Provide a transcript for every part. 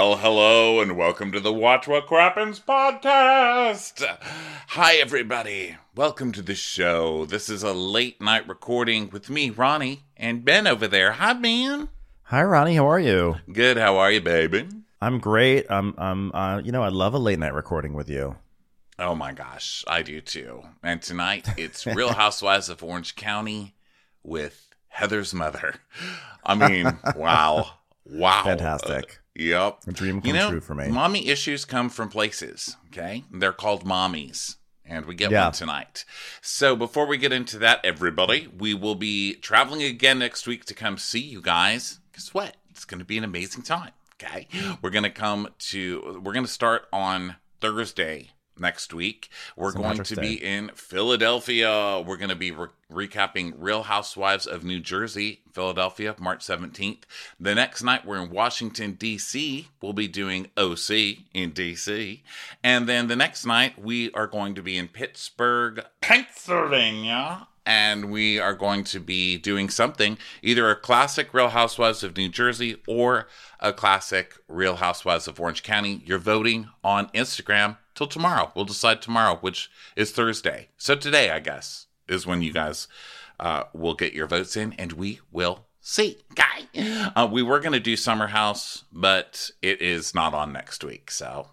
Well, hello and welcome to the Watch What Crappens podcast. Hi, everybody. Welcome to the show. This is a late night recording with me, Ronnie, and Ben over there. Hi, Ben. Hi, Ronnie. How are you? Good. How are you, baby? I'm great. I love a late night recording with you. Oh my gosh, I do too. And tonight it's Real Housewives of Orange County with Heather's mother. I mean, wow. Fantastic. Yep. A dream come true for me. Mommy issues come from places, okay? They're called mommies, and we get one tonight. So before we get into that, everybody, we will be traveling again next week to come see you guys. Guess what? It's going to be an amazing time, okay? We're going to start on Thursday next week. We're going to be in Philadelphia. We're going to be recapping Real Housewives of New Jersey, Philadelphia, March 17th. The next night, we're in Washington, D.C. We'll be doing OC in D.C. And then the next night, we are going to be in Pittsburgh, Pennsylvania. And we are going to be doing something, either a classic Real Housewives of New Jersey or a classic Real Housewives of Orange County. You're voting on Instagram till tomorrow. We'll decide tomorrow, which is Thursday. So today, I guess, is when you guys will get your votes in, and we will see. We were going to do Summer House, but it is not on next week, so...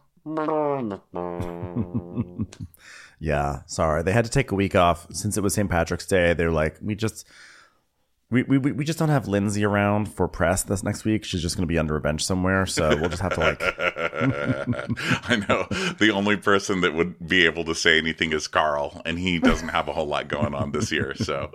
Yeah, sorry. They had to take a week off since it was St. Patrick's Day. They're like, we just don't have Lindsay around for press this next week. She's just going to be under a bench somewhere, so we'll just have to like... I know. The only person that would be able to say anything is Carl, and he doesn't have a whole lot going on this year, so...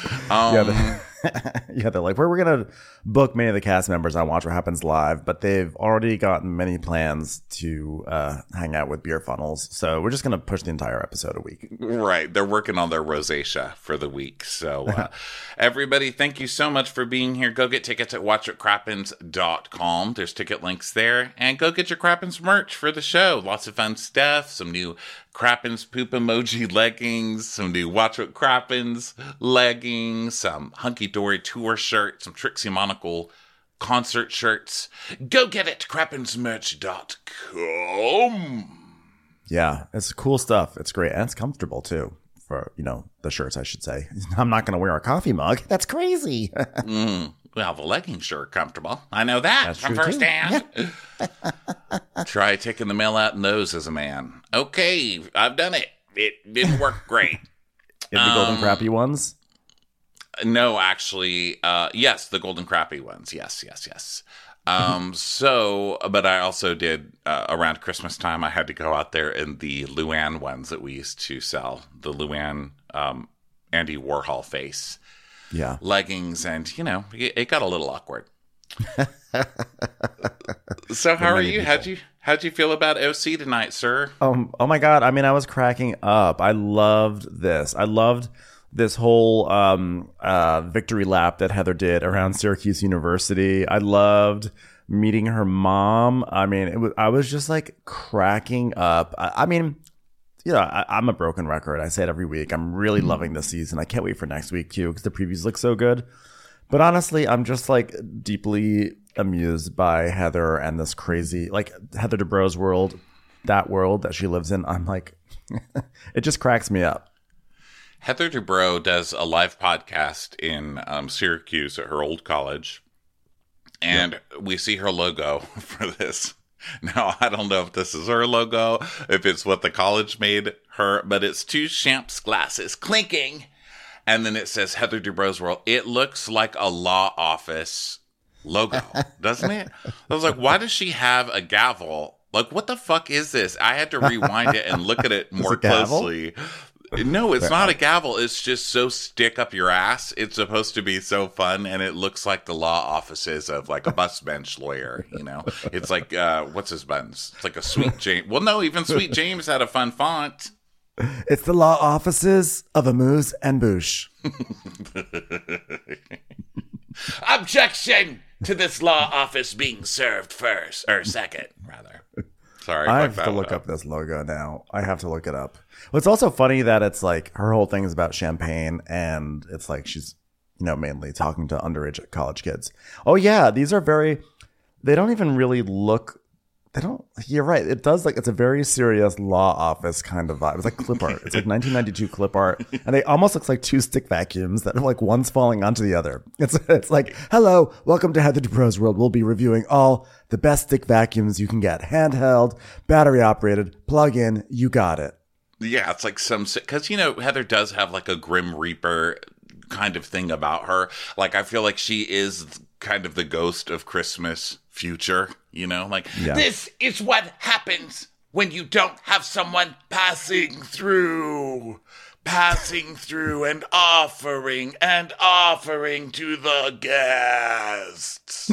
They're like, we're going to book many of the cast members on Watch What Happens Live, but they've already gotten many plans to hang out with beer funnels, so we're just going to push the entire episode a week. Right. They're working on their rosacea for the week. So everybody, thank you so much for being here. Go get tickets at watchwhatcrappens.com. There's ticket links there. And go get your Crappens merch for the show. Lots of fun stuff. Some new Crappens poop emoji leggings, some new Watch What Crappens leggings, some hunky-dory tour shirts, some Trixie Monocle concert shirts. Go get it, crappensmerch.com. Yeah, it's cool stuff. It's great. And it's comfortable, too, for, the shirts, I should say. I'm not going to wear a coffee mug. That's crazy. Well, the leggings sure are comfortable. I know that That's from true, firsthand. Try taking the mail out in those as a man. Okay, I've done it. It didn't work great. In the golden crappy ones? No, actually, yes, the golden crappy ones. Yes. But I also did, around Christmas time, I had to go out there in the Luann ones that we used to sell. The Luann Andy Warhol face. Yeah. Leggings, and, it got a little awkward. So how are you? How'd you feel about OC tonight, sir? Oh my God. I mean, I was cracking up. I loved this. I loved this whole victory lap that Heather did around Syracuse University. I loved meeting her mom. I mean, I was just like cracking up. I'm a broken record. I say it every week. I'm really loving this season. I can't wait for next week too, because the previews look so good. But honestly, I'm just like deeply amused by Heather and this crazy, like Heather Dubrow's world that she lives in. I'm like, it just cracks me up. Heather Dubrow does a live podcast in Syracuse at her old college. And we see her logo for this. Now, I don't know if this is her logo, if it's what the college made her, but it's two Champs glasses clinking. And then it says Heather Dubrow's World. It looks like a law office logo, doesn't it? I was like, why does she have a gavel? Like, what the fuck is this? I had to rewind it and look at it more closely. No, it's not a gavel. It's just so stick up your ass. It's supposed to be so fun, and it looks like the law offices of like a bus bench lawyer, It's like, what's his buttons? It's like a Sweet James. Well, no, even Sweet James had a fun font. It's the law offices of Amuse and Bouche. Objection to this law office being served first, or second, rather. Sorry. I have to look up this logo now. I have to look it up. Well, it's also funny that it's like her whole thing is about champagne, and it's like she's, mainly talking to underage college kids. Oh, yeah. These are they don't even really look They don't. You're right. It does it's a very serious law office kind of vibe. It's like clip art. It's like 1992 clip art, and they almost looks like two stick vacuums that are like one's falling onto the other. It's like, hello, welcome to Heather Dubrow's World. We'll be reviewing all the best stick vacuums you can get, handheld, battery operated, plug in. You got it. Yeah, it's like because Heather does have like a Grim Reaper kind of thing about her. Like I feel like she is kind of the ghost of Christmas future, This is what happens when you don't have someone passing through and offering to the guests.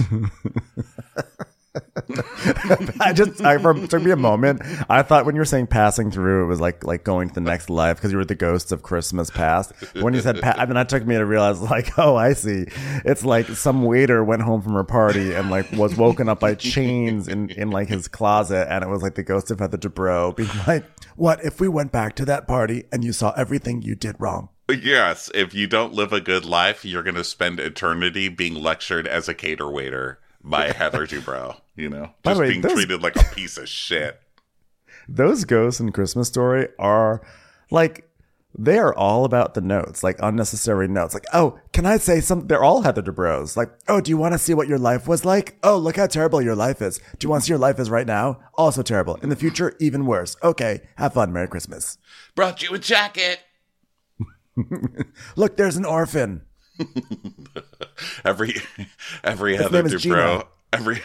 It took me a moment. I thought when you were saying passing through, it was like going to the next life because you were the ghosts of Christmas past. When you said and then that took me to realize oh, I see. It's like some waiter went home from her party and was woken up by chains in his closet, and it was like the ghost of Heather Dubrow being like, what if we went back to that party and you saw everything you did wrong? Yes, if you don't live a good life, you're going to spend eternity being lectured as a cater waiter by Heather Dubrow, just being treated like a piece of shit. Those ghosts in Christmas Story are they are all about the notes, unnecessary notes. Oh, can I say something? They're all Heather Dubrows. Oh, do you want to see what your life was like? Oh, look how terrible your life is. Do you want to see your life is right now? Also terrible. In the future, even worse. Okay, have fun. Merry Christmas. Brought you a jacket. Look, there's an orphan. every Heather Dubrow, every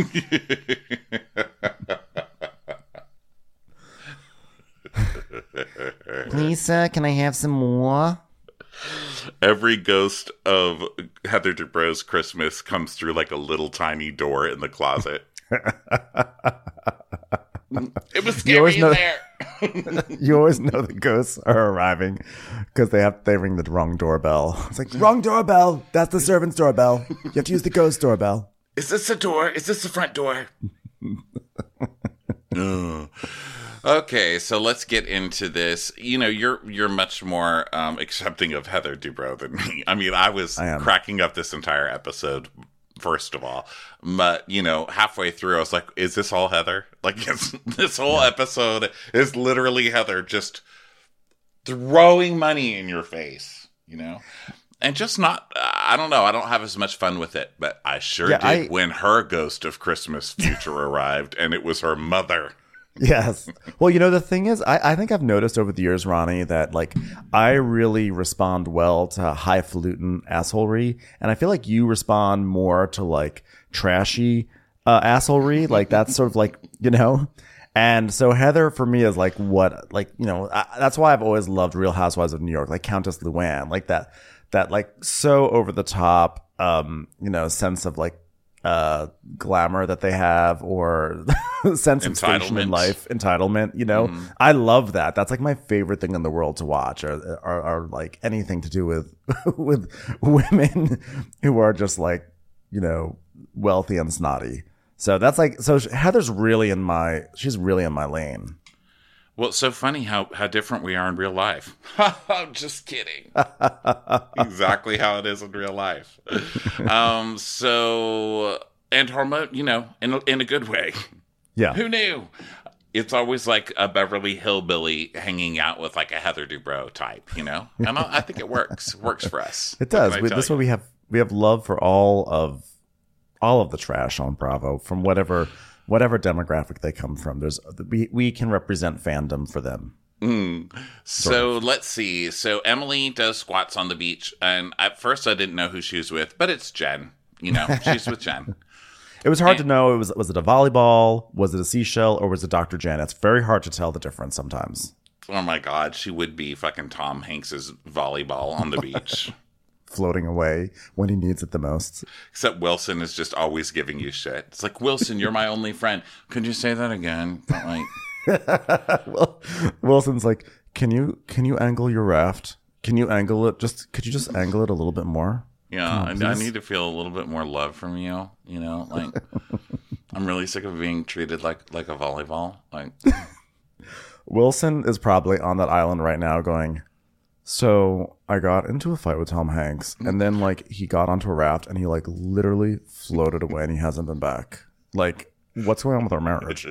Lisa, can I have some more? Every ghost of Heather Dubrow's Christmas comes through like a little tiny door in the closet. It was scary in there. You always know the ghosts are arriving because they ring the wrong doorbell. It's like, wrong doorbell. That's the servant's doorbell. You have to use the ghost doorbell. Is this the door? Is this the front door? Okay, so let's get into this. You're much more accepting of Heather Dubrow than me. I mean, I was cracking up this entire episode, first of all. But, halfway through, I was like, is this all Heather? This whole episode is literally Heather just throwing money in your face, And just not, I don't know, I don't have as much fun with it. But I sure did when her ghost of Christmas future arrived, and it was her mother. Yes. Well, the thing is, I think I've noticed over the years, Ronnie, that I really respond well to highfalutin assholery, and I feel like you respond more to trashy assholery. That's sort of and so Heather for me is that's why I've always loved Real Housewives of New York, Countess Luann, that so over the top sense of glamour that they have, or sense of station in life, entitlement. I love that. That's my favorite thing in the world to watch, or anything to do with with women who are just wealthy and snotty. So that's so Heather's really she's really in my lane. Well, it's so funny how different we are in real life. I'm just kidding. Exactly how it is in real life. And hormone, in a good way. Yeah. Who knew? It's always like a Beverly Hillbilly hanging out with a Heather Dubrow type, And I think it works. It works for us. It does. This way we have love for all of the trash on Bravo, from whatever demographic they come from. We can represent fandom for them. So let's see. So Emily does squats on the beach, and at first I didn't know who she was with, but it's Jen. She's with Jen. It was hard to know. Was it a volleyball? Was it a seashell? Or was it Dr. Jen? It's very hard to tell the difference sometimes. Oh my God, she would be fucking Tom Hanks's volleyball on the beach. Floating away when he needs it the most. Except Wilson is just always giving you shit. It's like, Wilson, you're my only friend. Could you say that again? Well, Wilson's like, can you angle your raft? Can you angle it? Could you just angle it a little bit more? Yeah, I need to feel a little bit more love from you. I'm really sick of being treated like a volleyball. Wilson is probably on that island right now going, so I got into a fight with Tom Hanks, and then he got onto a raft and he literally floated away and he hasn't been back. what's going on with our marriage?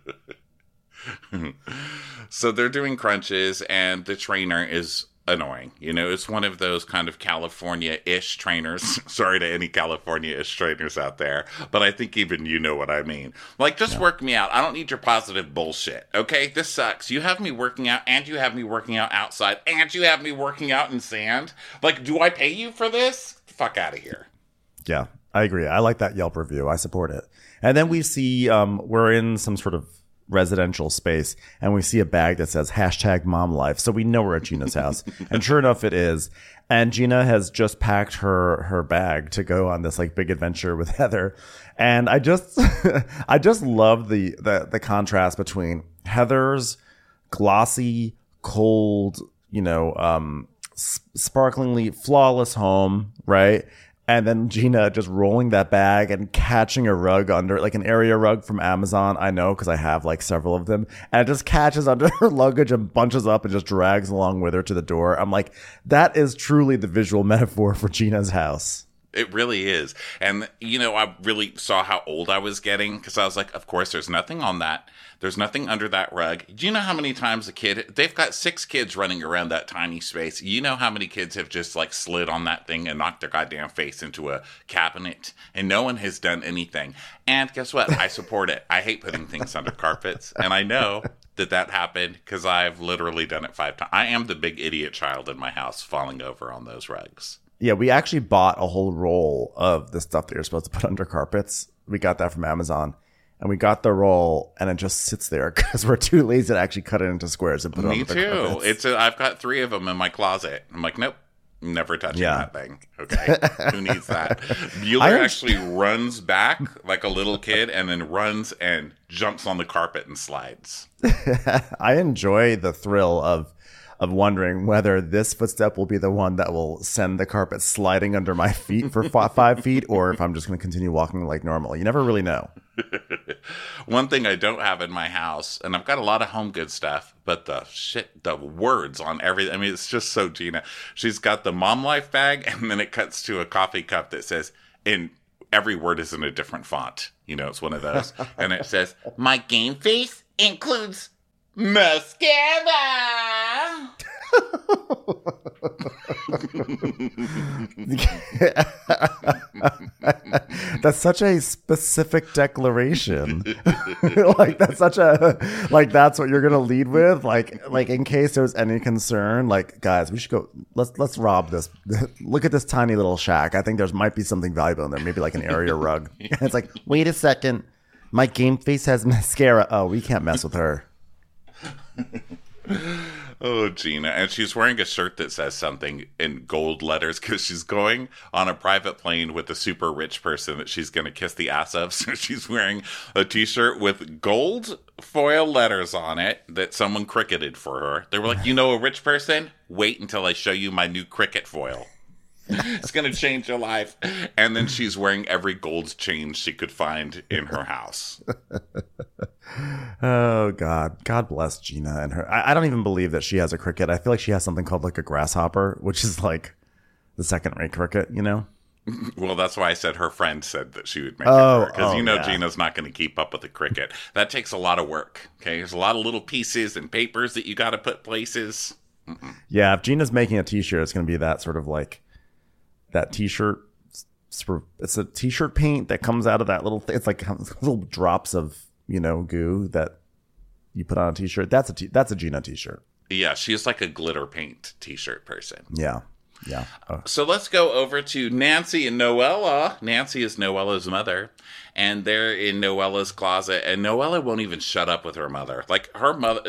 So they're doing crunches, and the trainer is annoying. You know, it's one of those kind of California-ish trainers. Sorry to any California-ish trainers out there, but I think even you know what I mean. Like, just work me out. I don't need your positive bullshit, okay? This sucks. You have me working out, and you have me working out outside, and you have me working out in sand. Like, do I pay you for this? Fuck out of here. Yeah, I agree. I like that Yelp review. I support it. And then we see we're in some sort of residential space, and we see a bag that says #MomLife. So we know we're at Gina's house. And sure enough, it is. And Gina has just packed her bag to go on this like big adventure with Heather. And I just I just love the contrast between Heather's glossy, cold, sparklingly flawless home, right? And then Gina just rolling that bag and catching a rug under, like an area rug from Amazon. I know because I have like several of them. And it just catches under her luggage and bunches up and just drags along with her to the door. I'm like, that is truly the visual metaphor for Gina's house. It really is. And, I really saw how old I was getting because I was like, of course, there's nothing on that. There's nothing under that rug. Do you know how many times they've got 6 kids running around that tiny space. You know how many kids have just like slid on that thing and knocked their goddamn face into a cabinet, and no one has done anything. And guess what? I support it. I hate putting things under carpets. And I know that happened because I've literally done it 5 times. I am the big idiot child in my house falling over on those rugs. Yeah, we actually bought a whole roll of the stuff that you're supposed to put under carpets. We got that from Amazon. And we got the roll, and it just sits there because we're too lazy to actually cut it into squares and put it on the carpets. Me too. I've got 3 of them in my closet. I'm like, nope, never touching that thing. Okay, who needs that? Bueller actually runs back like a little kid and then runs and jumps on the carpet and slides. I enjoy the thrill of wondering whether this footstep will be the one that will send the carpet sliding under my feet for 5 feet, or if I'm just going to continue walking like normal. You never really know. One thing I don't have in my house, and I've got a lot of home good stuff, but the words on everything. I mean, it's just so Gina. She's got the Mom Life bag, and then it cuts to a coffee cup that says, and every word is in a different font. It's one of those. And it says, my game face includes mascara. That's such a specific declaration. That's what you're gonna lead with. Like in case there's any concern, like, guys, we should go. Let's rob this. Look at this tiny little shack. I think there might be something valuable in there. Maybe like an area rug. It's like, wait a second, my game face has mascara. Oh, we can't mess with her. Oh, Gina. And she's wearing a shirt that says something in gold letters because she's going on a private plane with a super rich person that she's going to kiss the ass of. So she's wearing a t-shirt with gold foil letters on it that someone cricketed for her. They were like, a rich person? Wait until I show you my new cricket foil. It's going to change your life. And then she's wearing every gold chain she could find in her house. Oh, God. God bless Gina and her. I don't even believe that she has a cricket. I feel like she has something called like a grasshopper, which is like the second-rate cricket, Well, that's why I said her friend said that she would make it for her. Because Gina's not going to keep up with the cricket. That takes a lot of work. Okay, there's a lot of little pieces and papers that you got to put places. Mm-mm. Yeah, if Gina's making a t-shirt, it's going to be that sort of like that t-shirt. It's a t-shirt paint that comes out of that little thing. It's like little drops of goo that you put on a t-shirt. That's a Gina t-shirt. Yeah, she's like a glitter paint t-shirt person. Yeah. So let's go over to Nancy and Noella. Nancy is Noella's mother, and they're in Noella's closet, and Noella won't even shut up with her mother. Like, her mother,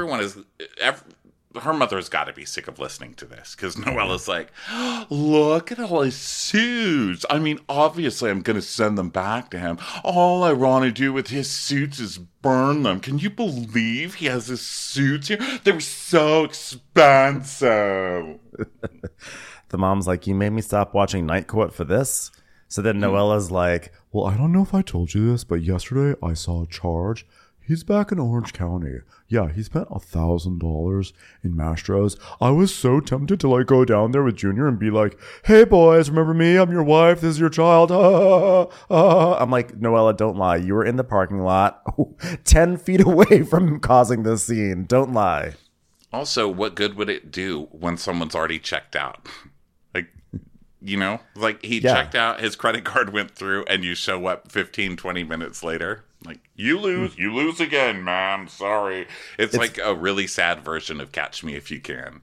her mother's got to be sick of listening to this because Noella's like, look at all his suits. I mean, obviously, I'm going to send them back to him. All I want to do with his suits is burn them. Can you believe he has his suits here? They're so expensive. The mom's like, you made me stop watching Night Court for this? So then Noella's like, well, I don't know if I told you this, but yesterday I saw a charge. he's back in Orange County. Yeah, he spent $1,000 in Mastro's. I was so tempted to like go down there with Junior and be like, hey boys, remember me? I'm your wife. This is your child. I'm like, Noella, don't lie. You were in the parking lot 10 feet away from causing this scene. Don't lie. Also, what good would it do when someone's already checked out? Like, you know, like he checked out, his credit card went through, and you show up 15, 20 minutes later. Like, you lose again, man. Sorry. It's like a really sad version of Catch Me If You Can.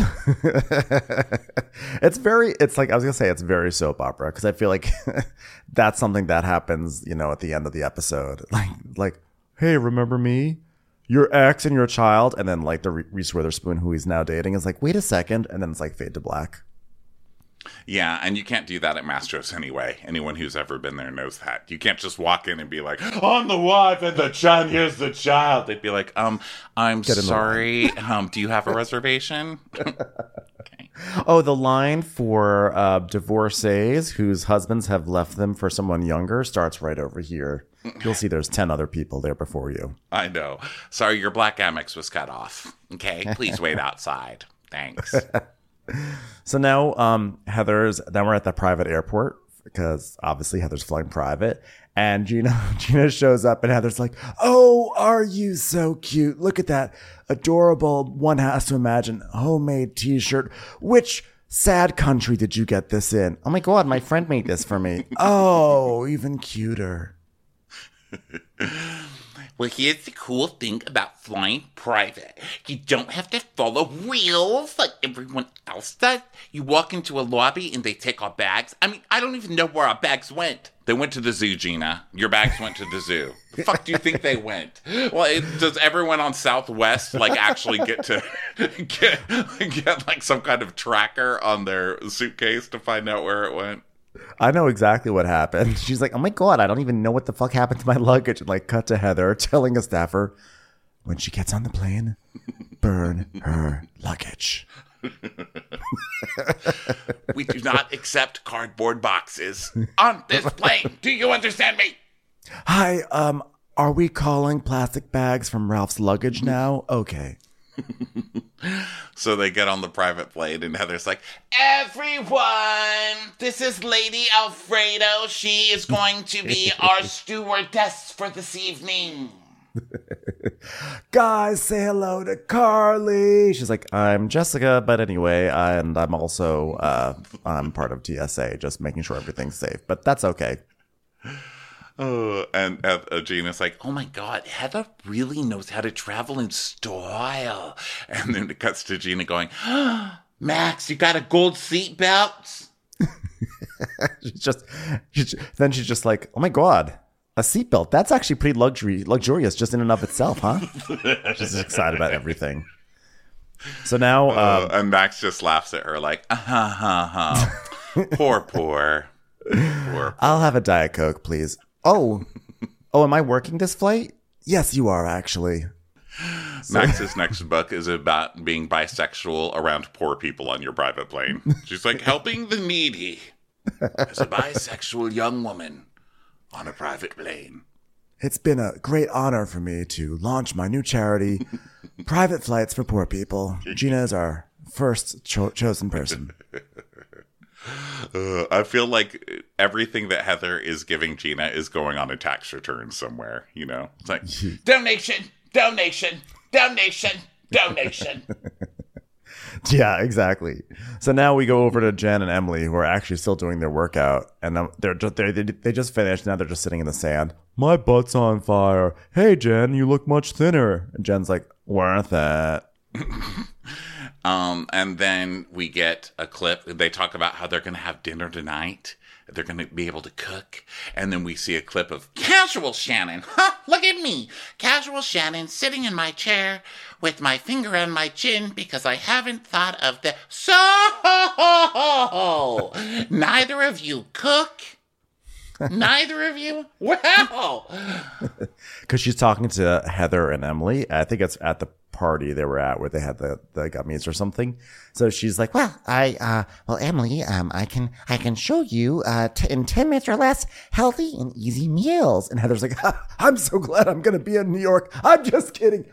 It's like, I was going to say, it's very soap opera, because I feel like that's something that happens, you know, at the end of the episode. Like, hey, remember me? Your ex and your child. And then like the Reese Witherspoon, who he's now dating, is like, wait a second. And then it's like fade to black. Yeah, and you can't do that at Mastro's anyway. Anyone who's ever been there knows that. You can't just walk in and be like, I'm the wife and the child, here's the child. They'd be like, I'm sorry, do you have a reservation? Okay. Oh, the line for divorcees whose husbands have left them for someone younger starts right over here. You'll see there's 10 other people there before you. I know. Sorry, your black Amex was cut off. Okay, please wait outside. Thanks. So now then we're at the private airport, because obviously Heather's flying private, and Gina shows up, and Heather's like, oh, are you so cute? Look at that adorable, one has to imagine, homemade t-shirt. Which sad country did you get this in? Oh my God, my friend made this for me. Oh, even cuter. Well, here's the cool thing about flying private. You don't have to follow rules like everyone else does. You walk into a lobby and they take our bags. I mean, I don't even know where our bags went. They went to the zoo, Gina. Your bags went to the zoo. The fuck do you think they went? Well, does everyone on Southwest like actually get to get like some kind of tracker on their suitcase to find out where it went? I know exactly what happened. She's like, oh my God, I don't even know what the fuck happened to my luggage. And like cut to Heather telling a staffer, when she gets on the plane, burn her luggage. We do not accept cardboard boxes on this plane. Do you understand me? Hi, are we calling plastic bags from Ralph's luggage now? Okay. So they get on the private plane, and Heather's like, everyone, this is Lady Alfredo. She is going to be our stewardess for this evening. Guys, say hello to Carly. She's like, I'm Jessica, but anyway, and I'm also I'm part of TSA, just making sure everything's safe, but that's okay. And Gina's like, oh my God, Heather really knows how to travel in style. And then it cuts to Gina going, Max, you got a gold seatbelt? Then she's just like, oh my God, a seatbelt. That's actually pretty luxurious just in and of itself, huh? She's excited about everything. So now, and Max just laughs at her like, poor. I'll have a Diet Coke, please. Oh, am I working this flight? Yes, you are, actually. Max's next book is about being bisexual around poor people on your private plane. She's like, helping the needy as a bisexual young woman on a private plane. It's been a great honor for me to launch my new charity, Private Flights for Poor People. Gina is our first chosen person. I feel like everything that Heather is giving Gina is going on a tax return somewhere, you know? It's like, donation. Yeah, exactly. So now we go over to Jen and Emily, who are actually still doing their workout, and they just finished. Now they're just sitting in the sand. My butt's on fire. Hey, Jen, you look much thinner. And Jen's like, worth it. And then we get a clip. They talk about how they're going to have dinner tonight. They're going to be able to cook. And then we see a clip of casual Shannon. Look at me. Casual Shannon sitting in my chair with my finger on my chin because I haven't thought of the... So, neither of you cook? Neither of you? Wow. Because she's talking to Heather and Emily. I think it's at the party they were at where they had the gummies or something. So she's like, well, Emily, I can show you in 10 minutes or less healthy and easy meals. And Heather's like, I'm so glad I'm going to be in New York. I'm just kidding.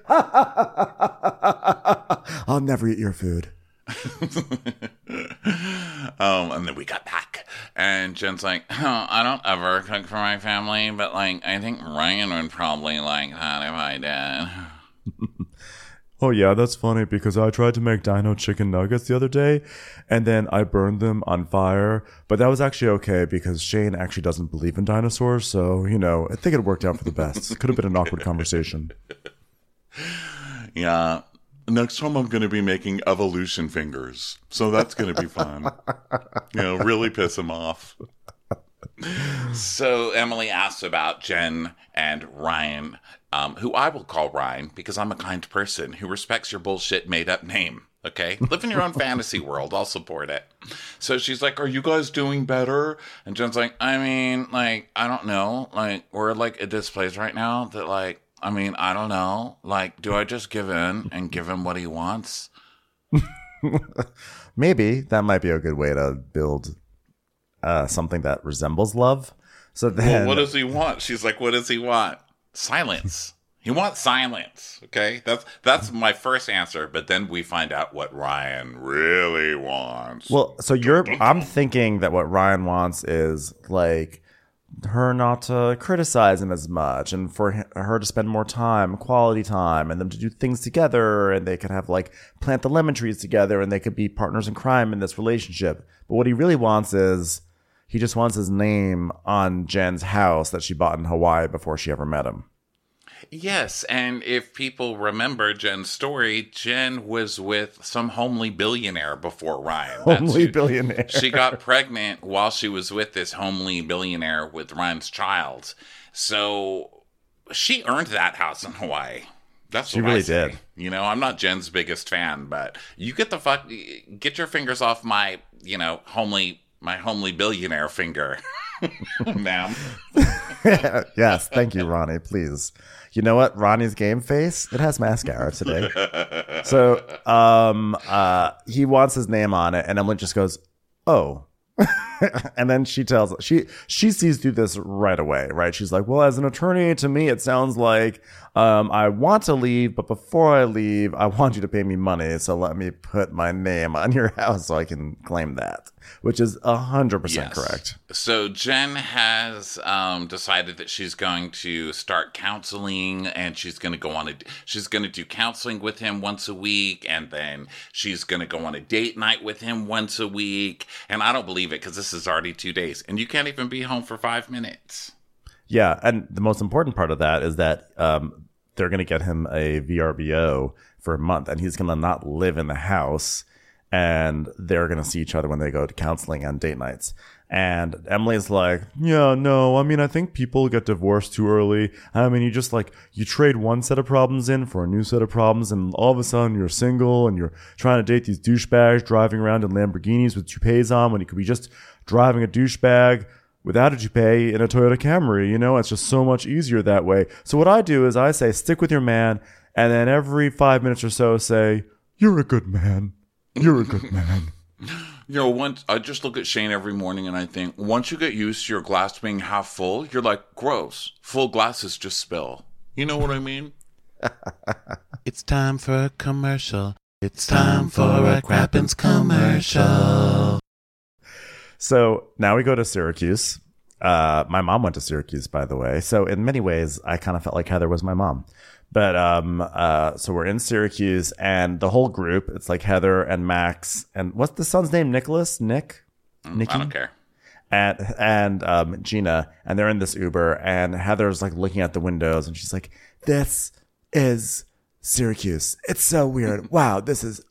I'll never eat your food. And then we got back, and Jen's like, I don't ever cook for my family, but like I think Ryan would probably like that if I did. Oh yeah, that's funny because I tried to make dino chicken nuggets the other day and then I burned them on fire, but that was actually okay because Shane actually doesn't believe in dinosaurs, so I think it worked out for the best. It could have been an awkward conversation. Yeah. Next time I'm going to be making evolution fingers. So that's going to be fun. Really piss him off. So Emily asks about Jen and Ryan, who I will call Ryan because I'm a kind person who respects your bullshit made-up name. Okay? Live in your own fantasy world. I'll support it. So she's like, are you guys doing better? And Jen's like, I mean, like, I don't know. Like, we're like at this place right now that like, I mean, I don't know. Like, do I just give in and give him what he wants? Maybe. That might be a good way to build something that resembles love. So then, well, what does he want? She's like, what does he want? Silence. He wants silence. Okay? That's my first answer. But then we find out what Ryan really wants. Well, so I'm thinking that what Ryan wants is like her not to criticize him as much and for her to spend more time, quality time, and them to do things together, and they could have like plant the lemon trees together and they could be partners in crime in this relationship. But what he really wants is he just wants his name on Jen's house that she bought in Hawaii before she ever met him. Yes, and if people remember Jen's story, Jen was with some homely billionaire before Ryan. Homely billionaire. She got pregnant while she was with this homely billionaire with Ryan's child. So she earned that house in Hawaii. That's what she really did. I'm not Jen's biggest fan, but you get your fingers off my homely billionaire finger, ma'am. Yes, thank you, Ronnie. Please. You know what? Ronnie's game face, it has mascara today. So he wants his name on it, and Emily just goes, oh. And then she sees through this right away, right? She's like, well, as an attorney, to me, it sounds like I want to leave, but before I leave, I want you to pay me money. So let me put my name on your house so I can claim that, which is 100% correct. So Jen has decided that she's going to start counseling, and she's going to do counseling with him once a week, and then she's going to go on a date night with him once a week. And I don't believe it because this is already 2 days, and you can't even be home for 5 minutes. Yeah, and the most important part of that is that they're going to get him a VRBO for a month, and he's going to not live in the house, and they're going to see each other when they go to counseling and date nights. And Emily's like, yeah, no, I mean, I think people get divorced too early. I mean, you trade one set of problems in for a new set of problems, and all of a sudden you're single and you're trying to date these douchebags driving around in Lamborghinis with toupees on when you could be just driving a douchebag without a toupee in a Toyota Camry. It's just so much easier that way. So what I do is I say, stick with your man, and then every 5 minutes or so say, you're a good man. You're a good man. Once I just look at Shane every morning and I think, once you get used to your glass being half full, you're like, gross. Full glasses just spill. You know what I mean? It's time for a commercial. It's time for a Crappens commercial. So now we go to Syracuse. My mom went to Syracuse, by the way. So in many ways, I kind of felt like Heather was my mom. But so we're in Syracuse, and the whole group, it's like Heather and Max, and what's the son's name? Nicholas? Nick? Nicky? I don't care. And Gina, and they're in this Uber, and Heather's like looking at the windows, and she's like, this is Syracuse. It's so weird. Wow, this is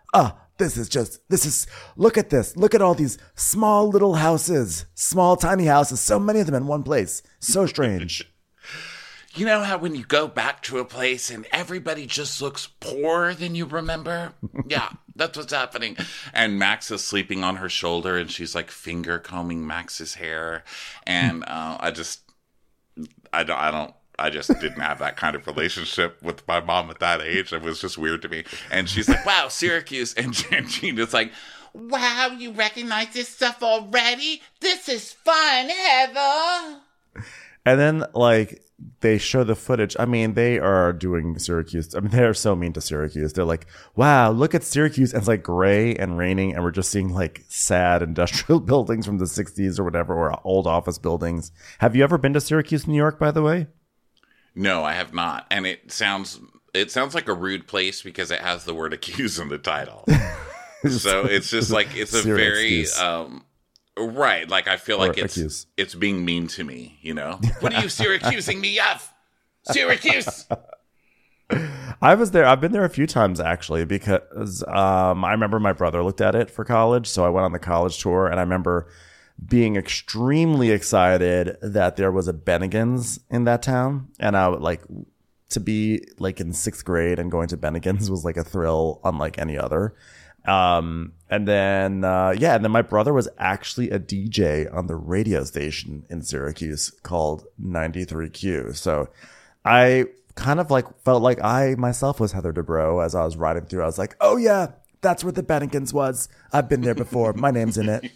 look at this. Look at all these small little houses, small tiny houses, so many of them in one place. So strange. You know how when you go back to a place and everybody just looks poorer than you remember? Yeah, that's what's happening. And Max is sleeping on her shoulder, and she's like finger combing Max's hair. And I don't I just didn't have that kind of relationship with my mom at that age. It was just weird to me. And she's like, wow, Syracuse. And Gina's like, wow, you recognize this stuff already? This is fun, Heather. And then, like, they show the footage. I mean, they are doing Syracuse. I mean, they're so mean to Syracuse. They're like, wow, look at Syracuse. And it's like gray and raining. And we're just seeing like sad industrial buildings from the 60s or whatever, or old office buildings. Have you ever been to Syracuse, New York, by the way? No, I have not. And it sounds like a rude place because it has the word accuse in the title. So it's just like, it's a very, right. Like, I feel like it's being mean to me, you know? What are you Syracusing me of? Syracuse! I was there. I've been there a few times, actually, because I remember my brother looked at it for college. So I went on the college tour, and I remember being extremely excited that there was a Bennigan's in that town. And I would like to be like in 6th grade and going to Bennigan's was like a thrill unlike any other. And then my brother was actually a DJ on the radio station in Syracuse called 93Q. So I kind of like felt like I myself was Heather Dubrow as I was riding through. I was like, oh yeah, that's where the Bennigan's was. I've been there before. My name's in it.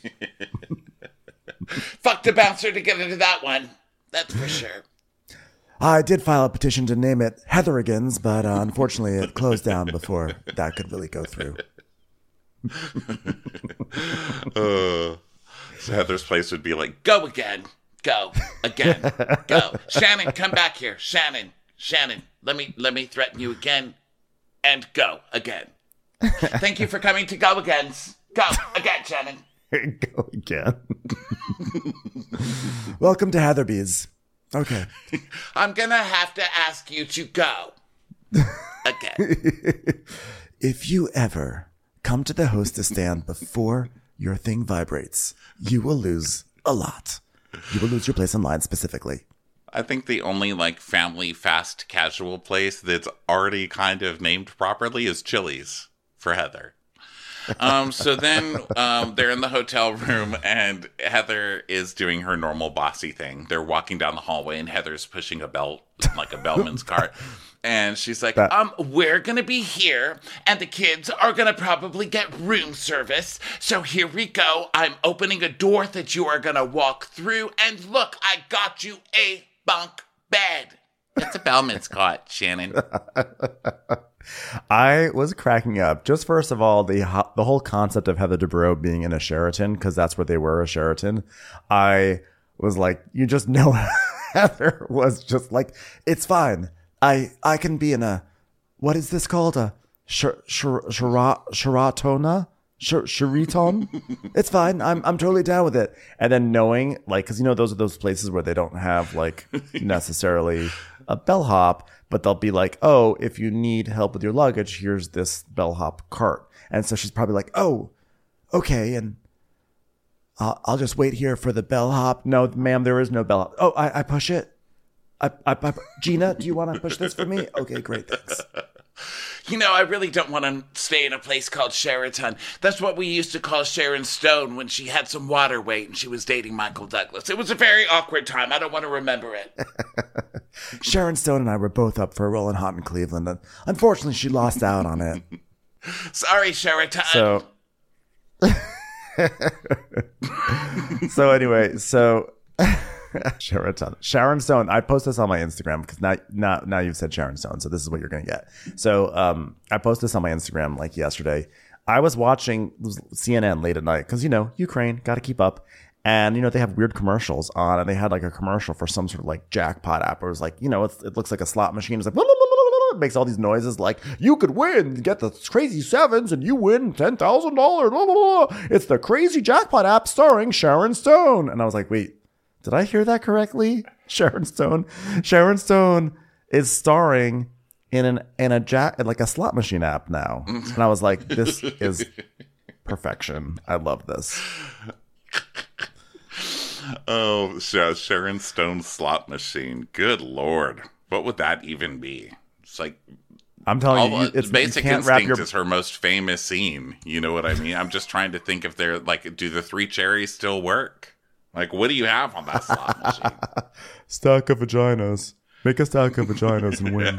Fuck the bouncer to get into that one. That's for sure. I did file a petition to name it Heatherigan's, but unfortunately it closed down before that could really go through. So Heather's place would be like, go again, go, Shannon, come back here. Shannon, let me threaten you again, and go again. Thank you for coming to Go Again's. Go again, Shannon. Go again. Welcome to Heatherby's. Okay. I'm gonna have to ask you to go again. If you ever come to the hostess stand before your thing vibrates, you will lose a lot. You will lose your place in line specifically. I think the only like family fast casual place that's already kind of named properly is Chili's for Heather. So then they're in the hotel room and Heather is doing her normal bossy thing. They're walking down the hallway and Heather's pushing a belt, like a bellman's cart. And she's like, we're going to be here, and the kids are going to probably get room service. So here we go. I'm opening a door that you are going to walk through. And look, I got you a bunk bed. That's a bellman's cot, Shannon. I was cracking up. Just first of all, the whole concept of Heather Dubrow being in a Sheraton, because that's what they were, a Sheraton. I was like, you just know Heather was just like, it's fine. I can be in a, what is this called? A Sheraton? It's fine. I'm totally down with it. And then knowing, like, because, you know, those are those places where they don't have, like, necessarily a bellhop, but they'll be like, oh, if you need help with your luggage, here's this bellhop cart. And so she's probably like, oh, okay. And I'll just wait here for the bellhop. No, ma'am, there is no bellhop. Oh, I push it. Gina, do you want to push this for me? Okay, great, thanks. You know, I really don't want to stay in a place called Sheraton. That's what we used to call Sharon Stone when she had some water weight and she was dating Michael Douglas. It was a very awkward time. I don't want to remember it. Sharon Stone and I were both up for a Rolling Hot in Cleveland, and unfortunately she lost out on it. Sorry, Sheraton. So anyway, Sharon Stone. I post this on my Instagram because now you've said Sharon Stone, so this is what you're gonna get. So I posted this on my Instagram like yesterday. I was watching CNN late at night because, you know, Ukraine, got to keep up, and you know they have weird commercials on, and they had like a commercial for some sort of like jackpot app where it was like, you know, it looks like a slot machine. It's like blah, blah, blah, blah, blah. It makes all these noises like you could win, get the crazy sevens, and you win $10,000. It's the crazy jackpot app starring Sharon Stone, and I was like, wait. Did I hear that correctly? Sharon Stone is starring in a slot machine app now. And I was like, this is perfection. I love this. Oh, Sharon Stone's slot machine. Good Lord. What would that even be? It's like, I'm telling you, it's Basic Instinct is her most famous scene. You know what I mean? I'm just trying to think if they're like, do the three cherries still work? Like, what do you have on that slot machine? Stack of vaginas. Make a stack of vaginas and win.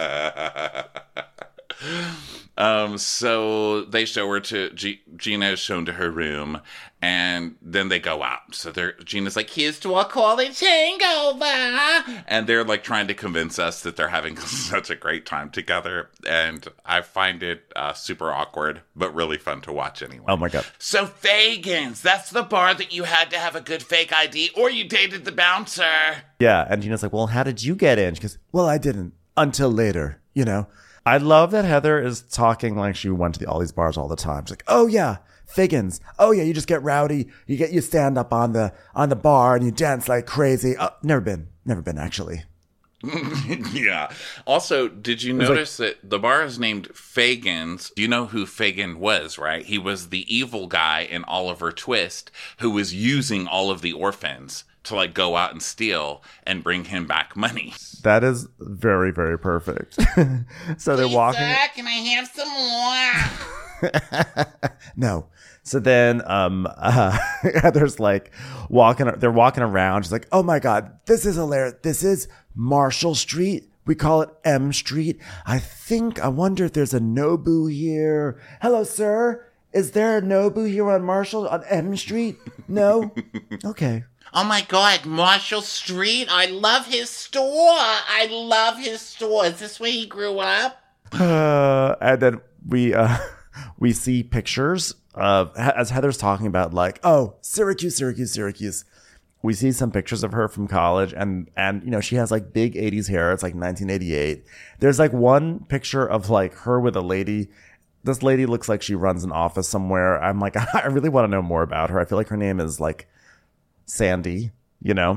So they show her to Gina is shown to her room, and then they go out. So Gina's like, "Here's to our college hangover," and they're like trying to convince us that they're having such a great time together. And I find it super awkward, but really fun to watch anyway. Oh my god! So Fagan's, that's the bar that you had to have a good fake ID, or you dated the bouncer. Yeah, and Gina's like, "Well, how did you get in?" She goes, "Well, I didn't until later, you know." I love that Heather is talking like she went to all these bars all the time. She's like, "Oh yeah, Figgins. Oh yeah, you just get rowdy. You stand up on the bar and you dance like crazy." Oh, never been actually. Yeah. Also, did you notice that the bar is named Fagan's? You know who Fagin was, right? He was the evil guy in Oliver Twist who was using all of the orphans to like go out and steal and bring him back money. That is very, very perfect. So they're walking. Sir, can I have some more? No. So then Heather's like they're walking around. She's like, "Oh my God, this is hilarious. This is Marshall Street. We call it M Street. I wonder if there's a Nobu here. Hello, sir. Is there a Nobu here on Marshall on M Street? No? Okay. Oh my God, Marshall Street. I love his store. Is this where he grew up? And then we see pictures of, as Heather's talking about, like, oh, Syracuse. We see some pictures of her from college, and you know, she has like big 80s hair. It's like 1988. There's like one picture of like her with a lady. This lady looks like she runs an office somewhere. I'm like, I really want to know more about her. I feel like her name is like Sandy, you know?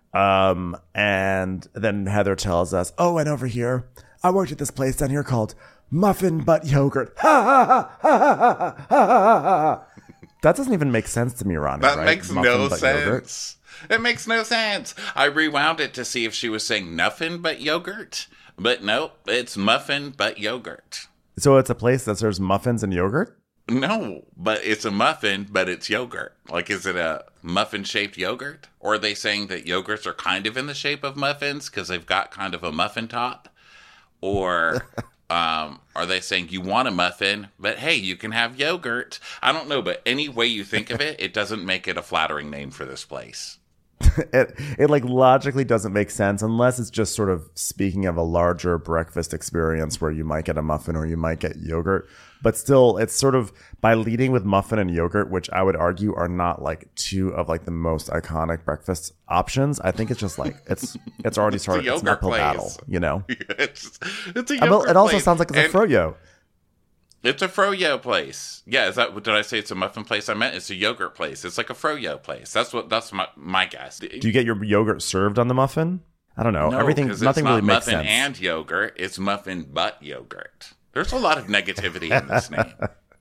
And then Heather tells us, "Oh, and over here, I worked at this place down here called Muffin Butt Yogurt." Ha ha ha. That doesn't even make sense to me, Ronnie. That right? makes Muffin no butt sense. yogurt. It makes no sense. I rewound it to see if she was saying nothing but yogurt, but nope, it's muffin but yogurt. So it's a place that serves muffins and yogurt? No, but it's a muffin, but it's yogurt. Like, is it a muffin-shaped yogurt? Or are they saying that yogurts are kind of in the shape of muffins because they've got kind of a muffin top? Or are they saying you want a muffin, but hey, you can have yogurt? I don't know, but any way you think of it, it doesn't make it a flattering name for this place. It like logically doesn't make sense unless it's just sort of speaking of a larger breakfast experience where you might get a muffin or you might get yogurt. But still, it's sort of by leading with muffin and yogurt, which I would argue are not like two of like the most iconic breakfast options. I think it's just like it's already started. It's an uphill battle, you know. It's a yogurt It also place. sounds like it's a froyo. It's a froyo place. Yeah, is that what did I say? It's a muffin place. I meant it's a yogurt place. It's like a froyo place. That's my guess. Do you get your yogurt served on the muffin? I don't know. No, nothing it's really not makes muffin sense. and yogurt. It's muffin but yogurt. There's a lot of negativity in this name.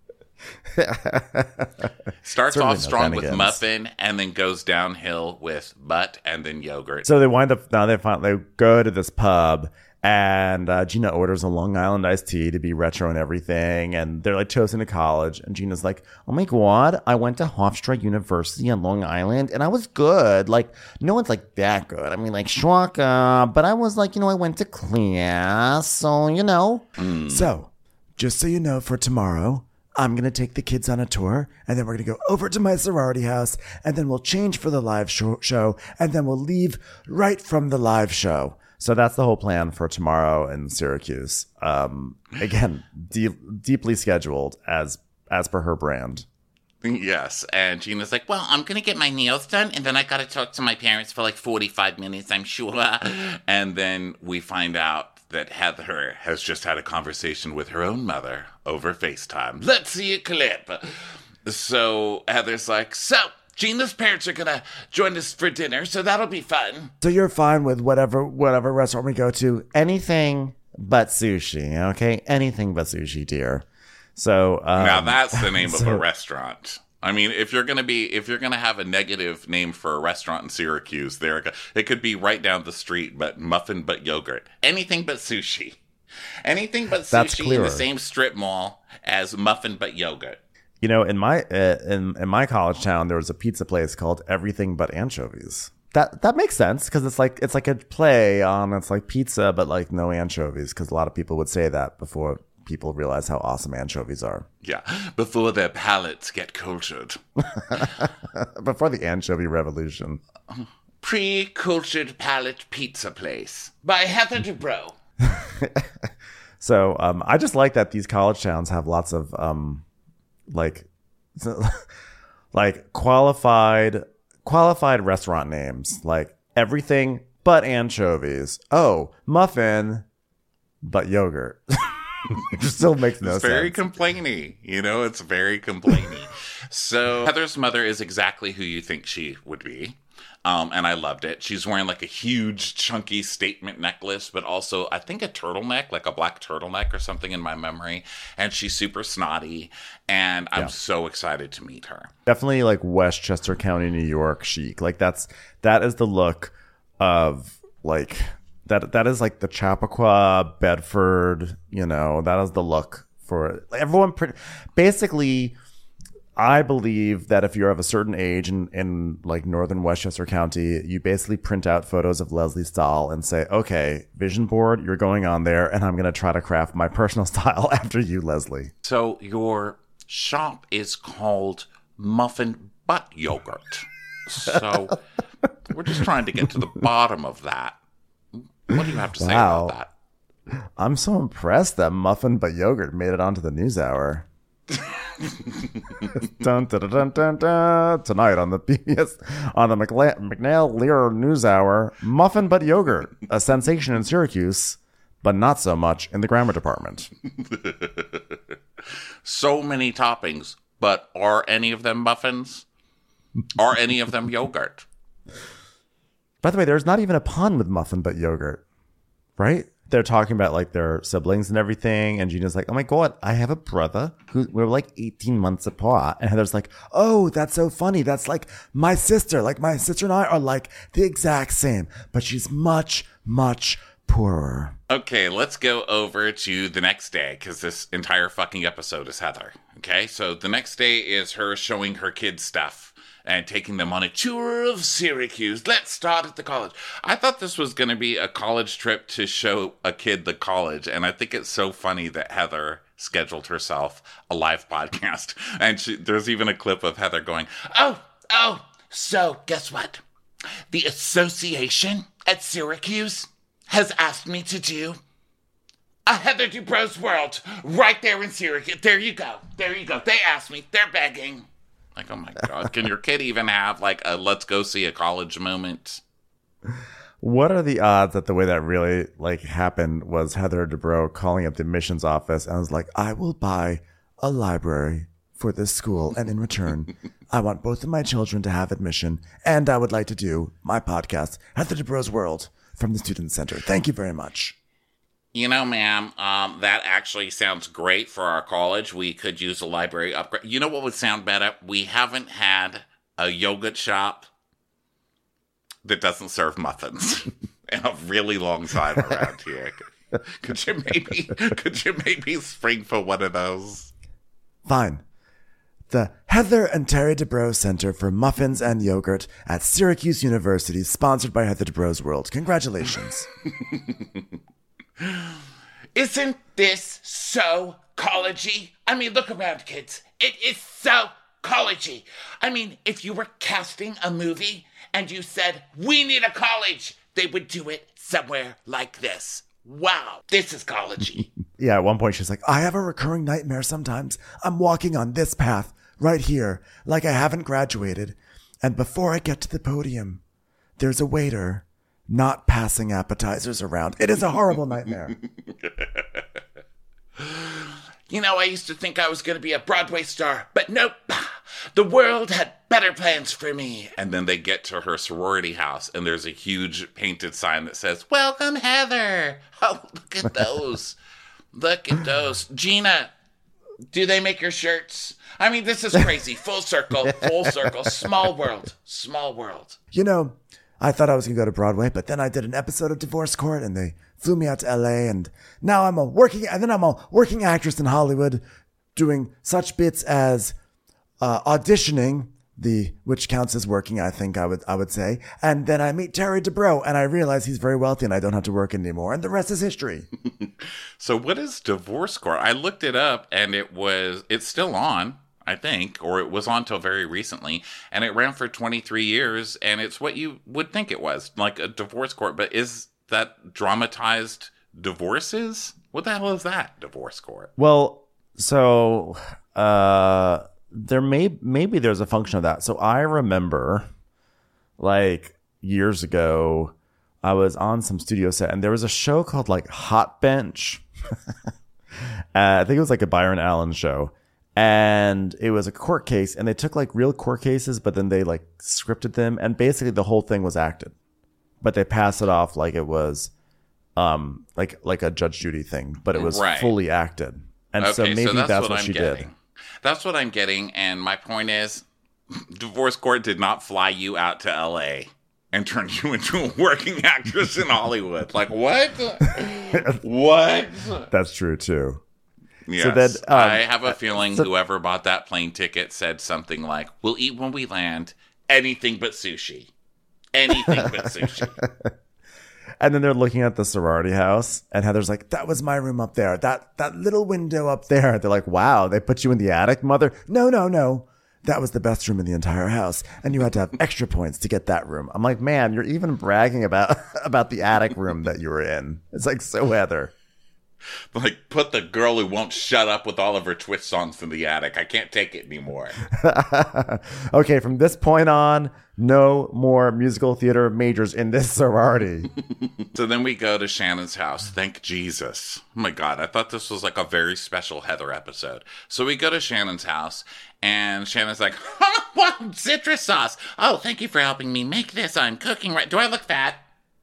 Starts Certainly off strong with Bennigan's. muffin and then goes downhill with butt and then yogurt. So they wind up now. They go to this pub, and Gina orders a Long Island iced tea to be retro and everything. And they're like toasting to college, and Gina's like, "Oh my God, I went to Hofstra University on Long Island, and I was good. Like no one's like that good. I mean, like Schwaka, but I was like, I went to class, so So, just so you know, for tomorrow, I'm going to take the kids on a tour, and then we're going to go over to my sorority house, and then we'll change for the live show, and then we'll leave right from the live show." So that's the whole plan for tomorrow in Syracuse. Again, deeply scheduled as per her brand. Yes, and Gina's like, "Well, I'm going to get my nails done, and then I got to talk to my parents for like 45 minutes, I'm sure." And then we find out that Heather has just had a conversation with her own mother over FaceTime. Let's see a clip. So Heather's like, "So Gina's parents are going to join us for dinner, so that'll be fun." So you're fine with whatever restaurant we go to? Anything but sushi, okay? Anything but sushi, dear. So now that's the name of a restaurant. I mean, if you're gonna have a negative name for a restaurant in Syracuse, it could be right down the street, but muffin but yogurt. Anything but sushi. Anything but sushi in the same strip mall as muffin but yogurt. In my college town, there was a pizza place called Everything But Anchovies. That makes sense because it's like a play on it's like pizza but like no anchovies because a lot of people would say that before people realize how awesome anchovies are. Yeah, before their palates get cultured. Before the anchovy revolution. Pre-cultured palate pizza place by Heather Dubrow. So I just like that these college towns have lots of like qualified restaurant names, like everything but anchovies. Oh, muffin but yogurt. It still makes no sense. It's very complainy. It's very complainy. So Heather's mother is exactly who you think she would be. And I loved it. She's wearing like a huge, chunky statement necklace, but also I think a turtleneck, like a black turtleneck or something in my memory. And she's super snotty. And I'm so excited to meet her. Definitely like Westchester County, New York chic. Like that is the look of like that is like the Chappaqua, Bedford, that is the look for everyone. Basically, I believe that if you're of a certain age in like northern Westchester County, you basically print out photos of Leslie Stahl and say, okay, vision board, you're going on there, and I'm going to try to craft my personal style after you, Leslie. So your shop is called Muffin Butt Yogurt. So we're just trying to get to the bottom of that. What do you have to say about that? I'm so impressed that Muffin But Yogurt made it onto the NewsHour. Dun, dun, dun, dun, dun. Tonight on the McNeil Lear NewsHour, Muffin But Yogurt, a sensation in Syracuse, but not so much in the grammar department. So many toppings, but are any of them muffins? Are any of them yogurt? By the way, there's not even a pun with Muffin But Yogurt, right? They're talking about like their siblings and everything. And Gina's like, oh my God, I have a brother who we're like 18 months apart. And Heather's like, oh, that's so funny. That's like my sister. Like my sister and I are like the exact same, but she's much, much poorer. Okay, let's go over to the next day because this entire fucking episode is Heather. Okay, so the next day is her showing her kids stuff and taking them on a tour of Syracuse. Let's start at the college. I thought this was going to be a college trip to show a kid the college, and I think it's so funny that Heather scheduled herself a live podcast. And there's even a clip of Heather going, so guess what? The association at Syracuse has asked me to do a Heather Dubrow's World right there in Syracuse. There you go. They asked me. They're begging. Like, oh my God, can your kid even have like a let's go see a college moment? What are the odds that the way that really like happened was Heather Dubrow calling up the admissions office and was like, I will buy a library for this school. And in return, I want both of my children to have admission. And I would like to do my podcast, Heather Dubrow's World, from the Student Center. Thank you very much. Ma'am, that actually sounds great for our college. We could use a library upgrade. You know what would sound better? We haven't had a yogurt shop that doesn't serve muffins in a really long time around here. Could you maybe spring for one of those? Fine. The Heather and Terry Dubrow Center for Muffins and Yogurt at Syracuse University, sponsored by Heather Dubrow's World. Congratulations. Isn't this so collegey? I mean, look around, kids. It is so collegey. I mean, if you were casting a movie and you said, we need a college, they would do it somewhere like this. Wow, this is collegey. Yeah, at one point she's like, I have a recurring nightmare sometimes. I'm walking on this path right here, like I haven't graduated. And before I get to the podium, there's a waiter not passing appetizers around. It is a horrible nightmare. I used to think I was going to be a Broadway star, but nope. The world had better plans for me. And then they get to her sorority house, and there's a huge painted sign that says, Welcome, Heather. Oh, look at those. Look at those. Gina, do they make your shirts? I mean, this is crazy. Full circle. Small world. I thought I was going to go to Broadway, but then I did an episode of Divorce Court and they flew me out to LA, and now I'm a working actress in Hollywood doing such bits as auditioning which counts as working, I think I would say. And then I meet Terry Dubrow, and I realize he's very wealthy, and I don't have to work anymore, and the rest is history. So what is divorce court? I looked it up, and it's still on, I think, or it was on till very recently, and it ran for 23 years, and it's what you would think it was, like a divorce court. But is that dramatized divorces? What the hell is that, divorce court? Well, so maybe there's a function of that. So I remember, like, years ago, I was on some studio set, and there was a show called like Hot Bench. I think it was like a Byron Allen show, and it was a court case, and they took like real court cases, but then they like scripted them, and basically the whole thing was acted, but they pass it off like it was like a Judge Judy thing, but it was fully acted. And okay, so maybe that's what she did. That's what I'm getting. And my point is, divorce court did not fly you out to LA and turn you into a working actress in Hollywood. Like, what? What? That's true, too. Yes. So then, I have a feeling whoever bought that plane ticket said something like, we'll eat when we land, anything but sushi. Anything but sushi. And then they're looking at the sorority house, and Heather's like, that was my room up there. That little window up there. They're like, wow, they put you in the attic, mother? No. That was the best room in the entire house, and you had to have extra points to get that room. I'm like, man, you're even bragging about the attic room that you were in. It's like so Heather. Like, put the girl who won't shut up with all of her Twitch songs in the attic. I can't take it anymore. Okay, from this point on, no more musical theater majors in this sorority. So then we go to Shannon's house. Thank Jesus. Oh my God, I thought this was like a very special Heather episode. So we go to Shannon's house, and Shannon's like, wow, citrus sauce. Oh, thank you for helping me make this. I'm cooking right. Do I look fat?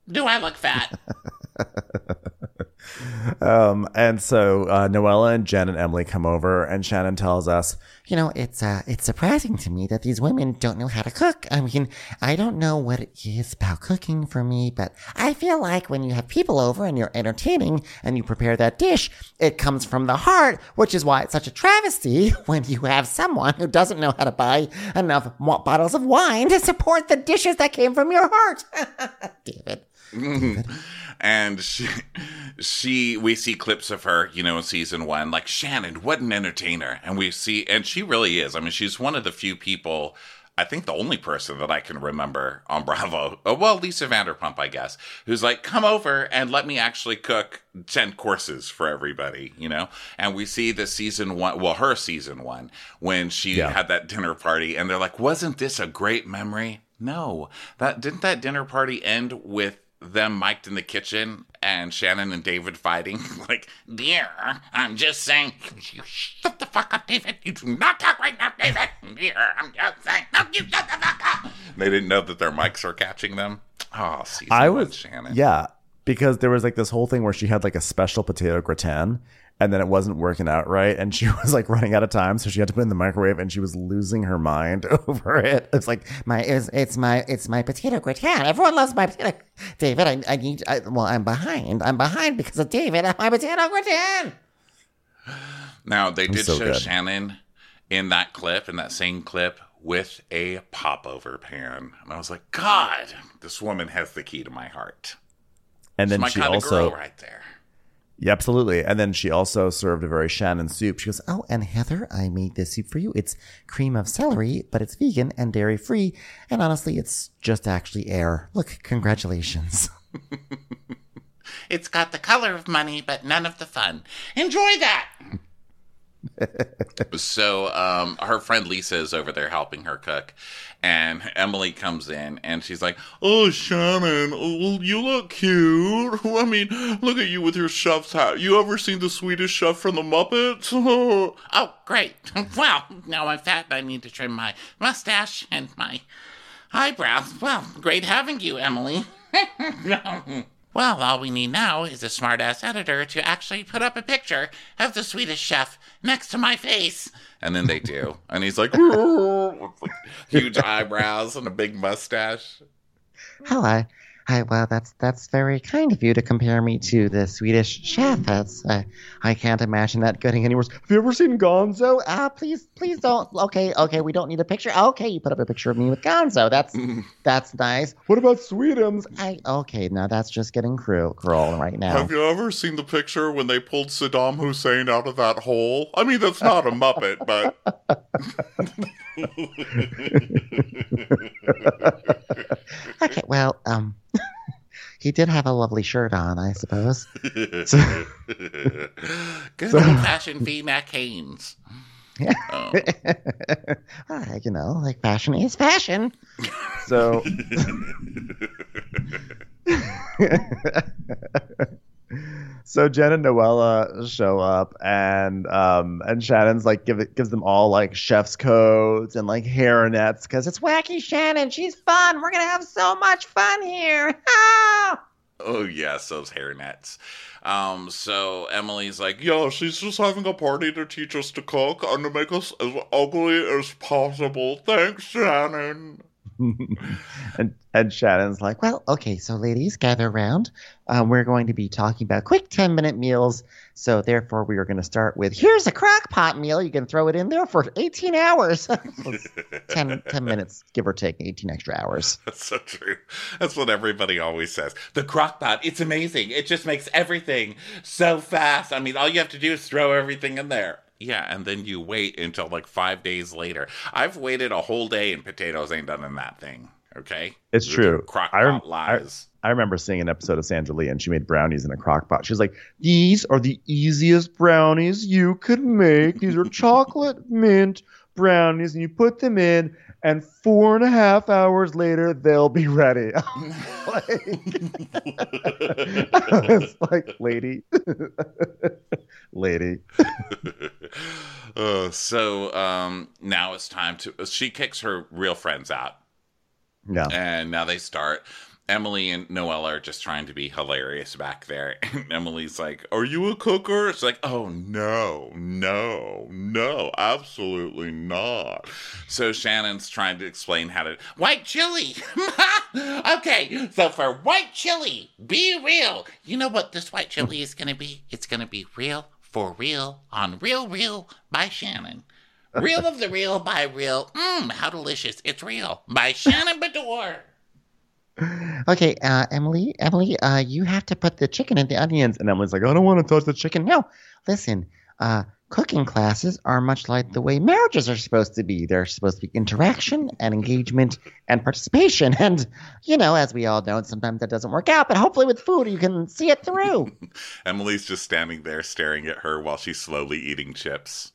And so Noella and Jen and Emily come over, and Shannon tells us, it's surprising to me that these women don't know how to cook. I mean, I don't know what it is about cooking for me, but I feel like when you have people over and you're entertaining and you prepare that dish, it comes from the heart, which is why it's such a travesty when you have someone who doesn't know how to buy enough bottles of wine to support the dishes that came from your heart. David. And we see clips of her, in season 1, like, Shannon, what an entertainer. And she really is. I mean, she's one of the few people, I think the only person that I can remember on Bravo, Lisa Vanderpump, I guess, who's like, come over and let me actually cook 10 courses for everybody, And we see the season 1, her season 1, when she had that dinner party, and they're like, wasn't this a great memory? No. Didn't that dinner party end with them mic'd in the kitchen and Shannon and David fighting? Like, dear, I'm just saying, you shut the fuck up, David. You do not talk right now, David. Dear, I'm just saying, no, you shut the fuck up. They didn't know that their mics were catching them. Oh, season 1, Shannon. Yeah, because there was like this whole thing where she had like a special potato gratin, and then it wasn't working out right, and she was like running out of time, so she had to put it in the microwave, and she was losing her mind over it. It's like it's my potato gratin. Everyone loves my potato. David, I'm behind. I'm behind because of David and my potato gratin. Now they did show Shannon in that same clip, with a popover pan, and I was like, God, this woman has the key to my heart. And then she's she my kind also of girl right there. Yeah, absolutely. And then she also served a very Shannon soup. She goes, oh, and Heather, I made this soup for you. It's cream of celery, but it's vegan and dairy free. And honestly, it's just actually air. Look, congratulations. It's got the color of money, but none of the fun. Enjoy that. So her friend Lisa is over there helping her cook, and Emily comes in and she's like, oh, Shannon, you look cute. I mean, look at you with your chef's hat. You ever seen the Swedish Chef from the Muppets? Oh, great. Well, now I'm fat and I need to trim my mustache and my eyebrows. Well, great having you, Emily. Well, all we need now is a smart-ass editor to actually put up a picture of the Swedish Chef next to my face. And then they do. And he's like, with like huge eyebrows and a big mustache. Hello. Well, that's very kind of you to compare me to the Swedish chef. I can't imagine that getting any worse. Have you ever seen Gonzo? Please don't. Okay, we don't need a picture. Okay, you put up a picture of me with Gonzo. That's nice. What about Sweetums? Okay, now that's just getting cruel right now. Have you ever seen the picture when they pulled Saddam Hussein out of that hole? I mean, that's not a Muppet, but. Okay, well, he did have a lovely shirt on, I suppose. Good old-fashioned V-Mac Haynes. Oh. Like fashion is fashion. So, so Jen and Noella show up, and Shannon's like gives them all like chef's coats and like hairnets because it's wacky Shannon. She's fun. We're gonna have so much fun here. Oh yes, those hairnets. So Emily's like, yeah, she's just having a party to teach us to cook and to make us as ugly as possible. Thanks, Shannon. and Shannon's like, well, okay, so ladies, gather around. We're going to be talking about quick 10-minute meals. So therefore, we are going to start with, here's a crock pot meal. You can throw it in there for 18 hours. 10 minutes, give or take 18 extra hours. That's so true. That's what everybody always says. The crock pot, it's amazing. It just makes everything so fast. I mean, all you have to do is throw everything in there. Yeah, and then you wait until like 5 days later. I've waited a whole day and potatoes ain't done in that thing. Okay? It's true. Crock-pot lies. I remember seeing an episode of Sandra Lee, and she made brownies in a crock pot. She was like, these are the easiest brownies you could make. These are chocolate mint brownies, and you put them in, and 4.5 hours later, they'll be ready. It's like, lady. Lady. So now it's time to... She kicks her real friends out. Yeah. And now they start... Emily and Noella are just trying to be hilarious back there. And Emily's like, are you a cooker? It's like, oh, no, absolutely not. So Shannon's trying to explain how to... White chili! Okay, so for white chili, be real. You know what this white chili is going to be? It's going to be real for real on Real by Shannon. Real of the real by real. How delicious. It's real by Shannon Bedore. Okay, Emily, you have to put the chicken in the onions. And Emily's like, I don't want to touch the chicken. No, listen, cooking classes are much like the way marriages are supposed to be. They're supposed to be interaction and engagement and participation. And, as we all know, sometimes that doesn't work out. But hopefully with food, you can see it through. Emily's just standing there staring at her while she's slowly eating chips.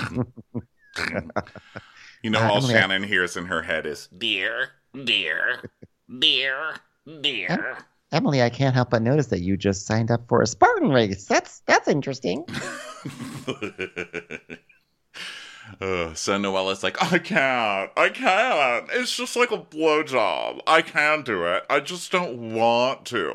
All Emily, Shannon hears in her head is, dear. Emily, I can't help but notice that you just signed up for a Spartan race. That's interesting. So Noella's like, I can't. It's just like a blowjob. I can do it. I just don't want to.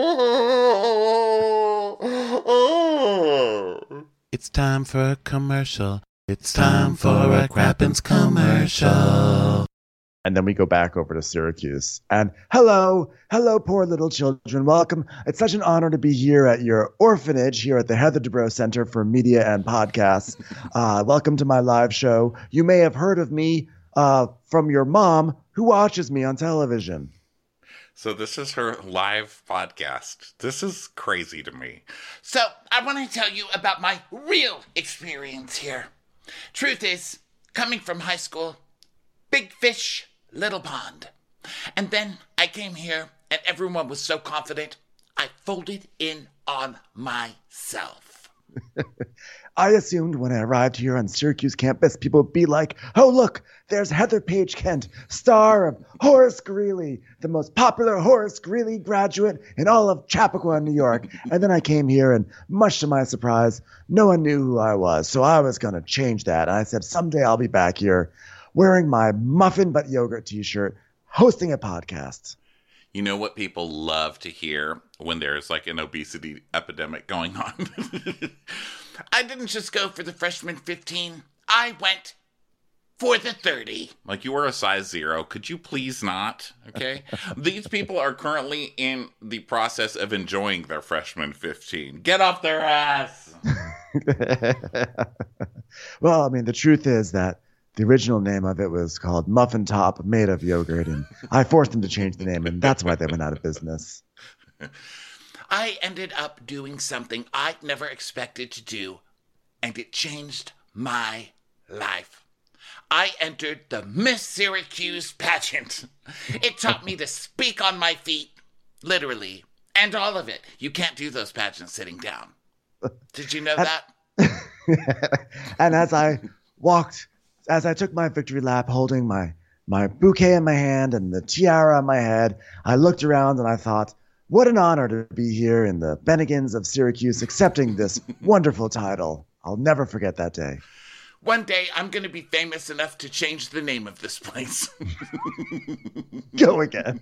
It's time for a commercial. It's time for a Crappens commercial. And then we go back over to Syracuse. And hello, poor little children. Welcome. It's such an honor to be here at your orphanage here at the Heather Dubrow Center for Media and Podcasts. Welcome to my live show. You may have heard of me from your mom who watches me on television. So this is her live podcast. This is crazy to me. So I want to tell you about my real experience here. Truth is, coming from high school, big fish, little pond. And then I came here and everyone was so confident, I folded in on myself. I assumed when I arrived here on Syracuse campus, people would be like, oh, look, there's Heather Page Kent, star of Horace Greeley, the most popular Horace Greeley graduate in all of Chappaqua, New York. And then I came here and much to my surprise, no one knew who I was. So I was going to change that. And I said, someday I'll be back here wearing my muffin but yogurt t-shirt, hosting a podcast. You know what people love to hear when there's like an obesity epidemic going on? I didn't just go for the freshman 15. I went for the 30. Like, you were a size 0. Could you please not? Okay. These people are currently in the process of enjoying their freshman 15. Get off their ass. Well, I mean, the truth is that the original name of it was called Muffin Top Made of Yogurt, and I forced them to change the name, and that's why they went out of business. I ended up doing something I never expected to do, and it changed my life. I entered the Miss Syracuse pageant. It taught me to speak on my feet, literally, and all of it. You can't do those pageants sitting down. Did you know that? And as I took my victory lap holding my bouquet in my hand and the tiara on my head, I looked around and I thought, what an honor to be here in the Bennigans of Syracuse accepting this wonderful title. I'll never forget that day. One day I'm going to be famous enough to change the name of this place. Go again.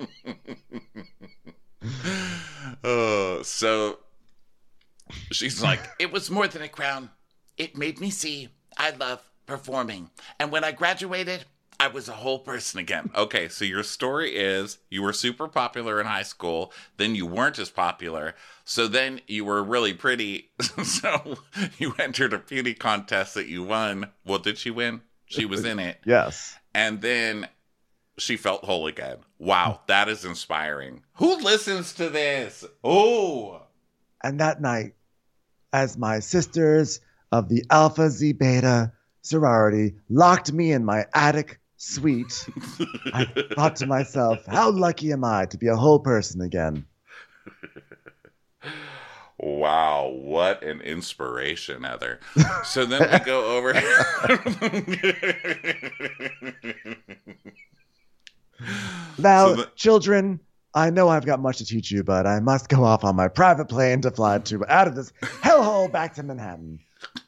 So she's like, it was more than a crown. It made me see I love performing. And when I graduated, I was a whole person again. Okay, so your story is you were super popular in high school, then you weren't as popular, so then you were really pretty, so you entered a beauty contest that you won. Well, did she win? She was in it. Yes. And then she felt whole again. Wow, that is inspiring. Who listens to this? Oh. And that night, as my sisters of the Alpha Zeta Beta sorority locked me in my attic suite, I thought to myself, how lucky am I to be a whole person again? Wow, what an inspiration, Heather. So then we go over. Now, children, I know I've got much to teach you, but I must go off on my private plane to fly out of this hellhole back to Manhattan.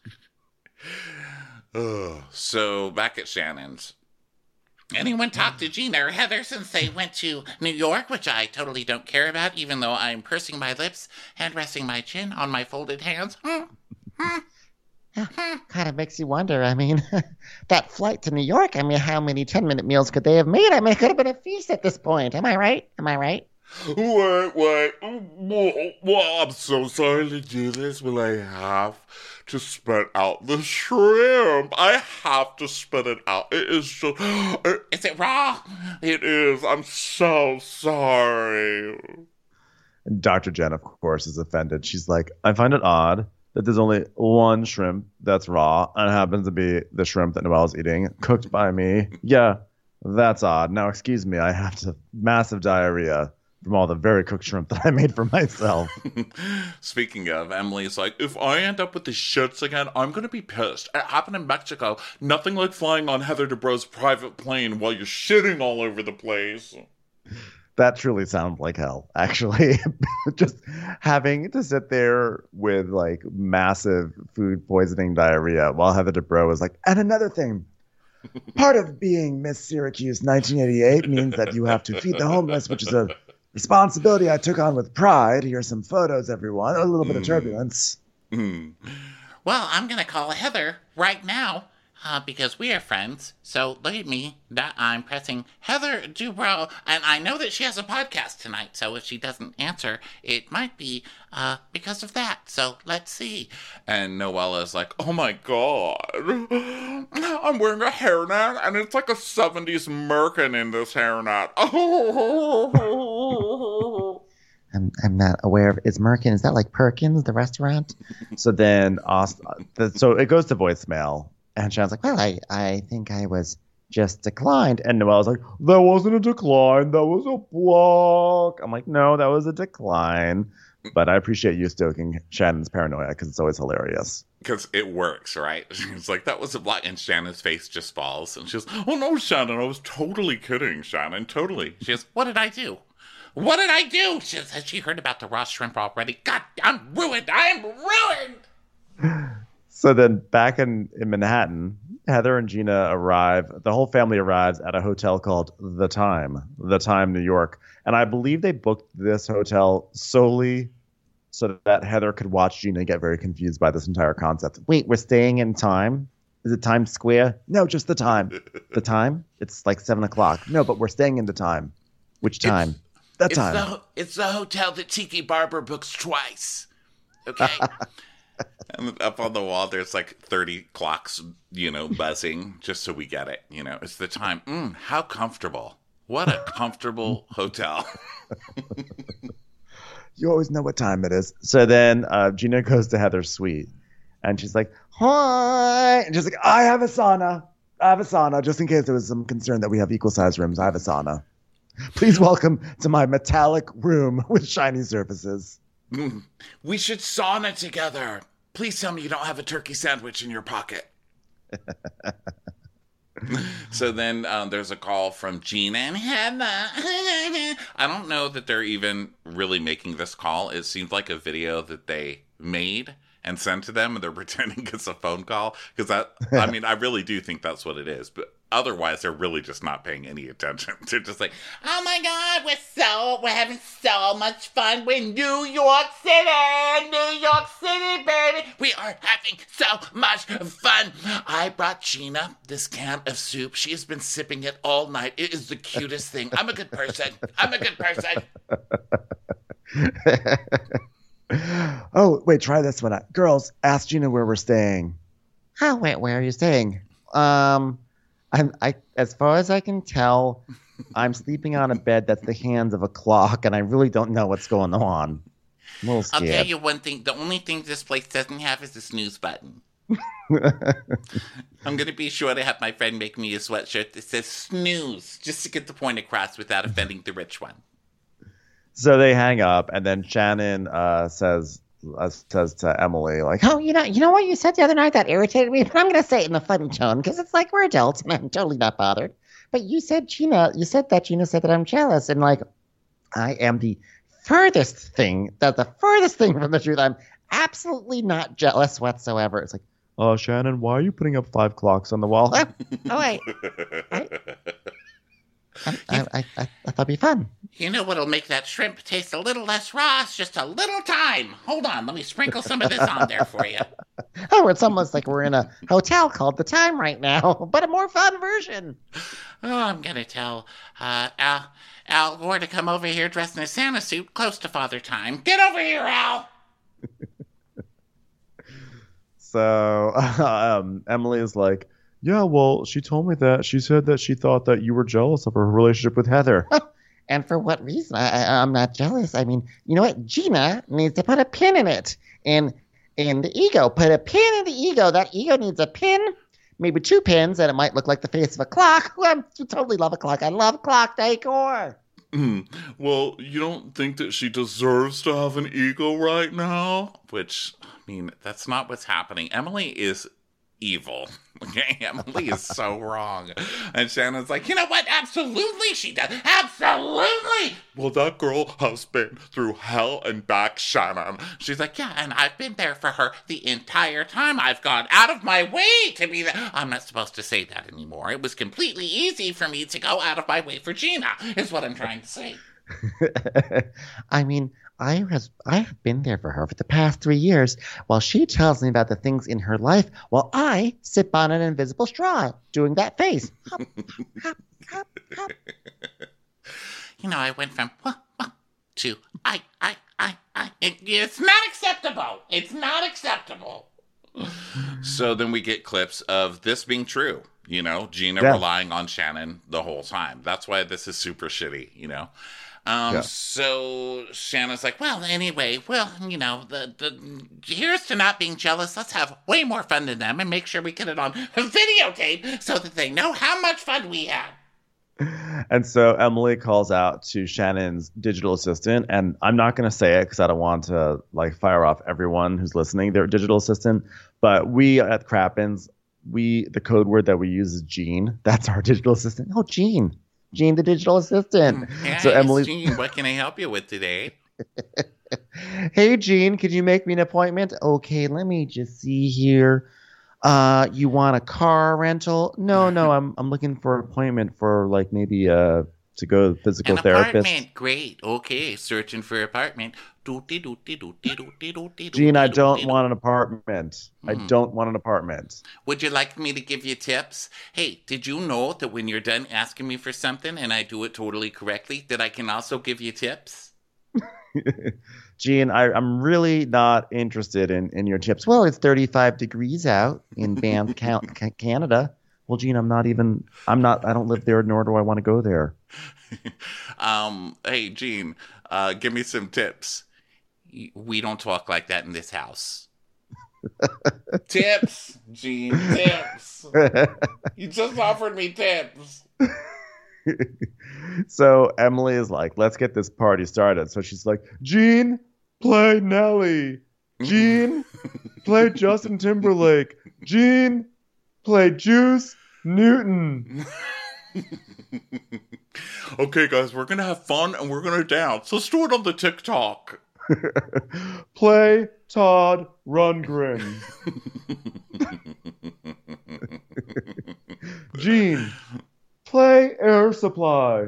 So back at Shannon's. Anyone talk to Gina or Heather since they went to New York, which I totally don't care about, even though I'm pursing my lips and resting my chin on my folded hands? Kind of makes you wonder. I mean, that flight to New York, I mean, how many 10-minute meals could they have made? I mean, it could have been a feast at this point. Am I right? Wait. Well, I'm so sorry to do this, but I have to spit out the shrimp. I have to spit it out. It is just... Is it raw? It is. I'm so sorry. And Dr. Jen, of course, is offended. She's like, I find it odd that there's only one shrimp that's raw, and it happens to be the shrimp that Noelle's eating, cooked by me. Yeah, that's odd. Now, excuse me, I have massive diarrhea from all the very cooked shrimp that I made for myself. Speaking of, Emily's like, if I end up with the shits again, I'm going to be pissed. It happened in Mexico. Nothing like flying on Heather Dubrow's private plane while you're shitting all over the place. That truly sounds like hell, actually. Just having to sit there with like massive food poisoning diarrhea while Heather Dubrow is like, and another thing, part of being Miss Syracuse 1988 means that you have to feed the homeless, which is a responsibility I took on with pride. Here's some photos, everyone. A little bit of turbulence. Well, I'm going to call Heather right now because we are friends. So look at me. I'm pressing Heather Dubrow. And I know that she has a podcast tonight. So if she doesn't answer, it might be because of that. So let's see. And Noella's like, oh my God. I'm wearing a hairnet and it's like a 70s merkin in this hairnet. Oh. I'm not aware of. Is Merkin? Is that like Perkins, the restaurant? So then, so it goes to voicemail, and Shannon's like, Well, I think I was just declined. and Noelle's like, that wasn't a decline, that was a block. I'm like, no, that was a decline. But I appreciate you stoking Shannon's paranoia because it's always hilarious. Because it works, right? It's like, that was a block, and Shannon's face just falls. And she goes, oh no, Shannon, I was totally kidding, Shannon, totally. She goes, what did I do? What did I do? Has she heard about the raw shrimp already? God, I'm ruined. So then back in Manhattan, Heather and Gina arrive. The whole family arrives at a hotel called The Time New York. And I believe they booked this hotel solely so that Heather could watch Gina get very confused by this entire concept. Wait, we're staying in time? Is it Times Square? No, just the time. The time? It's like 7 o'clock. No, but we're staying in the time. Which time? That time. It's the hotel that Tiki Barber books twice. Okay. And up on the wall, there's like 30 clocks, buzzing, just so we get it. It's the time. How comfortable. What a comfortable hotel. You always know what time it is. So then Gina goes to Heather's suite, and she's like, hi. And she's like, I have a sauna. Just in case there was some concern that we have equal-sized rooms, I have a sauna. Please welcome to my metallic room with shiny surfaces. We should sauna together. Please tell me you don't have a turkey sandwich in your pocket. So then there's a call from Gina and Heather. I don't know that they're even really making this call. It seems like a video that they made and sent to them, and they're pretending it's a phone call. Because I really do think that's what it is. But otherwise, they're really just not paying any attention. They're just like, oh my God, we're having so much fun. We're in New York City, baby. We are having so much fun. I brought Gina this can of soup. She has been sipping it all night. It is the cutest thing. I'm a good person. Oh, wait, try this one out. Girls, ask Gina where we're staying. Oh, wait, where are you staying? As far as I can tell, I'm sleeping on a bed that's the hands of a clock, and I really don't know what's going on. I'm a little scared. I'll tell you one thing. The only thing this place doesn't have is a snooze button. I'm going to be sure to have my friend make me a sweatshirt that says snooze, just to get the point across without offending the rich one. So they hang up, and then Shannon says to Emily, like, oh, you know what you said the other night that irritated me? But I'm going to say it in a funny tone because it's like we're adults, and I'm totally not bothered. But you said Gina said that I'm jealous, and like I am the furthest thing from the truth. I'm absolutely not jealous whatsoever. It's like, oh, Shannon, why are you putting up 5 clocks on the wall? Oh, wait. I thought it'd be fun. You know what'll make that shrimp taste a little less raw? It's just a little thyme. Hold on, let me sprinkle some of this on there for you. Oh, it's almost like we're in a hotel called The Time right now, but a more fun version. Oh, I'm going to tell Al Gore to come over here dressed in a Santa suit close to Father Time. Get over here, Al! So Emily is like, yeah, well, she told me that. She said that she thought that you were jealous of her relationship with Heather. And for what reason? I'm not jealous. I mean, you know what? Gina needs to put a pin in it. In the ego. Put a pin in the ego. That ego needs a pin, maybe 2 pins, and it might look like the face of a clock. I totally love a clock. I love clock decor. Well, you don't think that she deserves to have an ego right now? Which, that's not what's happening. Emily is evil. Okay, Emily is so wrong. And Shannon's like, you know what? Absolutely she does. Absolutely. Well, that girl has been through hell and back, Shannon. She's like, yeah, and I've been there for her the entire time. I've gone out of my way to be there. I'm not supposed to say that anymore. It was completely easy for me to go out of my way for Gina, is what I'm trying to say. I mean, I have been there for her for the past 3 years while she tells me about the things in her life while I sip on an invisible straw doing that face. Hop, hop, hop, hop. I went from to I. It's not acceptable. It's not acceptable. So then we get clips of this being true. Gina relying on Shannon the whole time. That's why this is super shitty, So Shannon's like, well, anyway, here's to not being jealous. Let's have way more fun than them and make sure we get it on videotape so that they know how much fun we had. And so Emily calls out to Shannon's digital assistant, and I'm not going to say it because I don't want to fire off everyone who's listening, their digital assistant. But we at Crappens, the code word that we use is Jean. That's our digital assistant. Oh, Jean, the digital assistant. Hey, so Emily, Jean, what can I help you with today? Hey, Jean, could you make me an appointment? Okay, let me just see here. You want a car rental? No, I'm looking for an appointment for maybe a to go to the physical An therapist. apartment, great. Okay, searching for apartment. Gene, I don't want an apartment. I don't want an apartment. Would you like me to give you tips? Hey, did you know that when you're done asking me for something and I do it totally correctly, that I can also give you tips? Gene, I'm really not interested in your tips. Well, it's 35 degrees out in Banff, Canada. Well, Gene, I don't live there, nor do I want to go there. Hey, Gene, give me some tips. We don't talk like that in this house. Tips, Gene, tips. You just offered me tips. So Emily is like, let's get this party started. So she's like, Gene, play Nelly. Gene, play Justin Timberlake. Gene, play Juice Newton. Okay, guys, we're gonna have fun and we're gonna dance. Let's do it on the TikTok. Play Todd Rundgren. Gene, play Air Supply.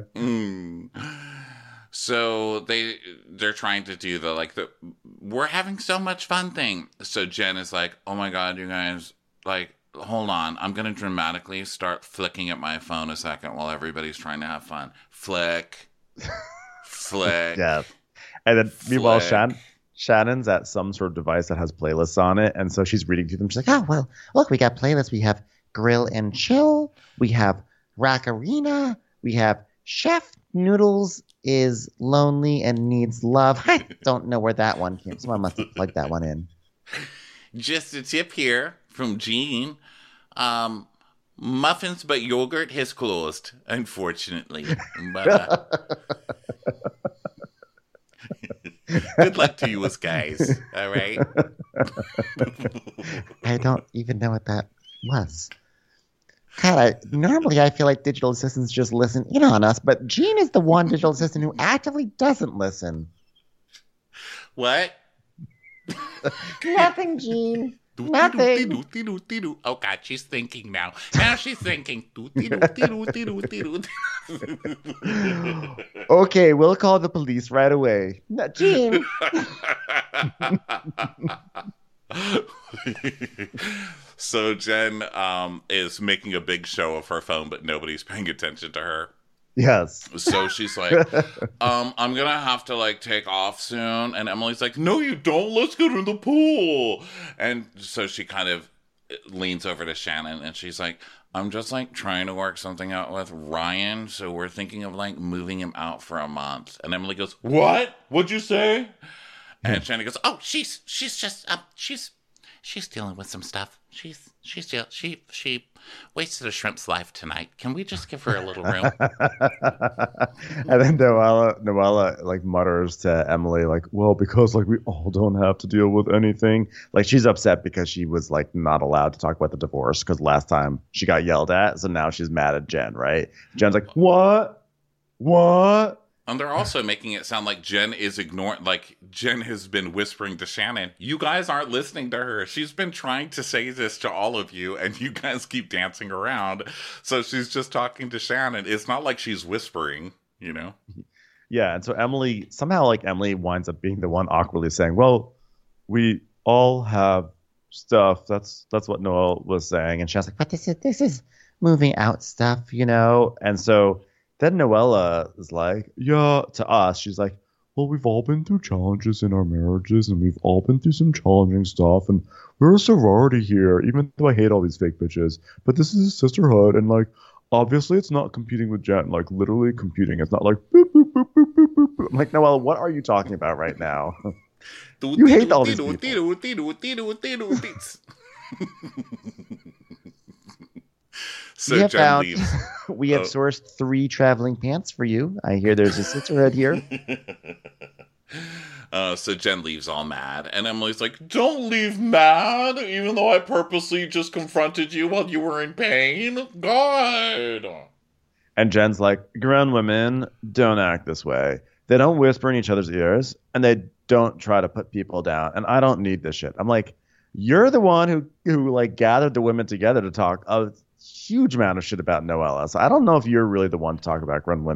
So they're trying to do the we're having so much fun thing. So Jen is like, oh my god, you guys, like, hold on, I'm gonna dramatically start flicking at my phone a second while everybody's trying to have fun. Flick. Yeah. And then meanwhile, Shannon's at some sort of device that has playlists on it, and so she's reading through them. She's like, Oh, well, look, we got playlists. We have Grill and Chill. We have Rack Arena. We have Chef Noodles is Lonely and Needs Love. I don't know where that one came. Someone must have plugged that one in. Just a tip here from Gene. Muffins but yogurt has closed, unfortunately. But, good luck to you guys, all right? I don't even know what that was. God, normally I feel like digital assistants just listen in on us, but Gene is the one digital assistant who actively doesn't listen. What? Nothing, Gene. Nothing. Oh, God, she's thinking now. Now she's thinking. okay, we'll call the police right away. No, Gene. So Jen is making a big show of her phone, but nobody's paying attention to her. Yes. So she's like, I'm gonna have to take off soon. And Emily's like, no, you don't. Let's go to the pool. And so she kind of leans over to Shannon and she's like, I'm just trying to work something out with Ryan. So we're thinking of moving him out for a month. And Emily goes, what? What'd you say? And Shannon goes, oh, she's just she's dealing with some stuff. She wasted a shrimp's life tonight. Can we just give her a little room? And then Noella mutters to Emily well, because we all don't have to deal with anything. She's upset because she was not allowed to talk about the divorce because last time she got yelled at, so now she's mad at Jen, right? Jen's like, what? And they're also making it sound like Jen is ignoring, Jen has been whispering to Shannon, you guys aren't listening to her. She's been trying to say this to all of you, and you guys keep dancing around. So she's just talking to Shannon. It's not like she's whispering, you know? Yeah, and so Emily winds up being the one awkwardly saying, well, we all have stuff. That's what Noelle was saying. And Shannon's like, but this is moving out stuff, And so then Noella is like, yeah, to us, she's like, well, we've all been through challenges in our marriages, and we've all been through some challenging stuff, and we're a sorority here, even though I hate all these fake bitches. But this is a sisterhood, and obviously it's not competing with Jen, literally competing. It's not boop, boop, boop, boop, boop, boop, boop. I'm like, Noella, what are you talking about right now? You hate all these people. So Jen leaves. We have sourced 3 traveling pants for you. I hear there's a sisterhood here. So Jen leaves all mad. And Emily's like, don't leave mad, even though I purposely just confronted you while you were in pain. God. And Jen's like, grown women don't act this way. They don't whisper in each other's ears, and they don't try to put people down. And I don't need this shit. I'm like, you're the one who gathered the women together to talk a huge amount of shit about Noella. So I don't know if you're really the one to talk about grown women.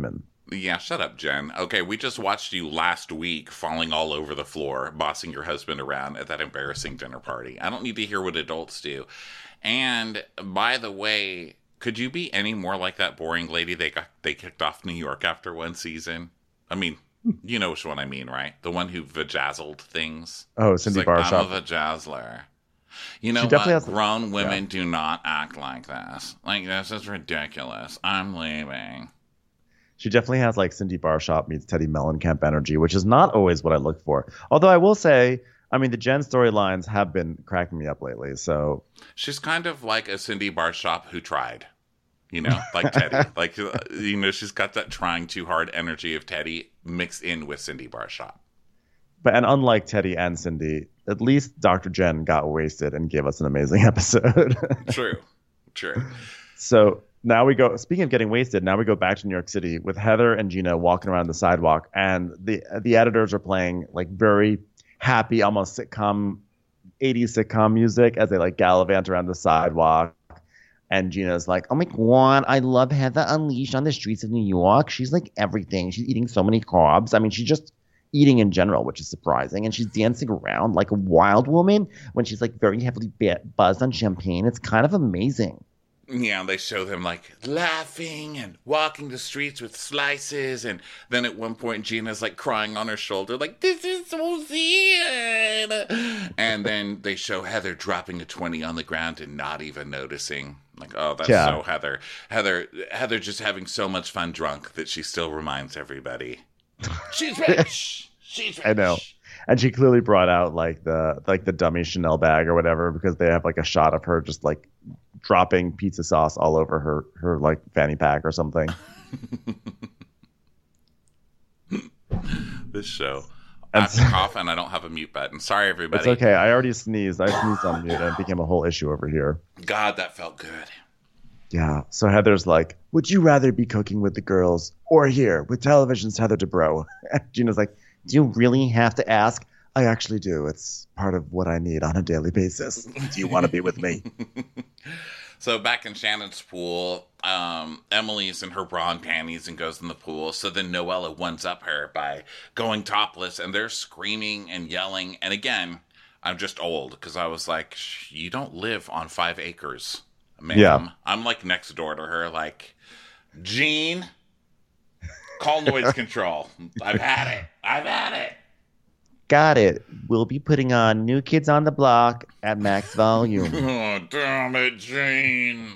Yeah, shut up, Jen. Okay, we just watched you last week falling all over the floor, bossing your husband around at that embarrassing dinner party. I don't need to hear what adults do. And by the way, could you be any more like that boring lady they kicked off New York after one season? I mean, you know which one I mean, right? The one who vajazzled things. Oh, Cindy Barshop. I'm a vajazzler. You know what? Grown women do not act like this. Like, this is ridiculous. I'm leaving. She definitely has like Cindy Barshop meets Teddy Mellencamp energy, which is not always what I look for. Although I will say, I mean, the Jen storylines have been cracking me up lately. So she's kind of like a Cindy Barshop who tried, you know, like Teddy. Like, you know, she's got that trying too hard energy of Teddy mixed in with Cindy Barshop. And unlike Teddy and Cindy, at least Dr. Jen got wasted and gave us an amazing episode. True. So now we go, speaking of getting wasted, now we go back to New York City with Heather and Gina walking around the sidewalk, and the editors are playing like very happy, almost 80s sitcom music as they like gallivant around the sidewalk. And Gina's like, oh my God, I love Heather Unleashed on the streets of New York. She's like everything. She's eating so many carbs. I mean, she's just eating in general, which is surprising. And she's dancing around like a wild woman when she's like very heavily buzzed on champagne. It's kind of amazing. Yeah, they show them like laughing and walking the streets with slices, and then at one point Gina's like crying on her shoulder, like, this is so sad. And then they show Heather dropping a 20 on the ground and not even noticing. Like, oh, that's so Heather. Heather just having so much fun drunk that she still reminds everybody. She's rich. She's rich. I know. And she clearly brought out like the dummy Chanel bag or whatever, because they have like a shot of her just like dropping pizza sauce all over her like fanny pack or something. This show. I have to cough and I don't have a mute button. Sorry, everybody. It's okay. I already sneezed. I sneezed on mute and it became a whole issue over here. God, that felt good. Yeah. So Heather's like, would you rather be cooking with the girls or here with television's Heather Dubrow? And Gina's like, do you really have to ask? I actually do. It's part of what I need on a daily basis. Do you want to be with me? So back in Shannon's pool, Emily's in her bra and panties and goes in the pool. So then Noella ones up her by going topless, and they're screaming and yelling. And again, I'm just old because I was like, you don't live on 5 acres, ma'am. Yeah. I'm like next door to her, like, Jean, call noise control. I've had it. Got it. We'll be putting on New Kids on the Block at max volume. Oh, damn it, Jane.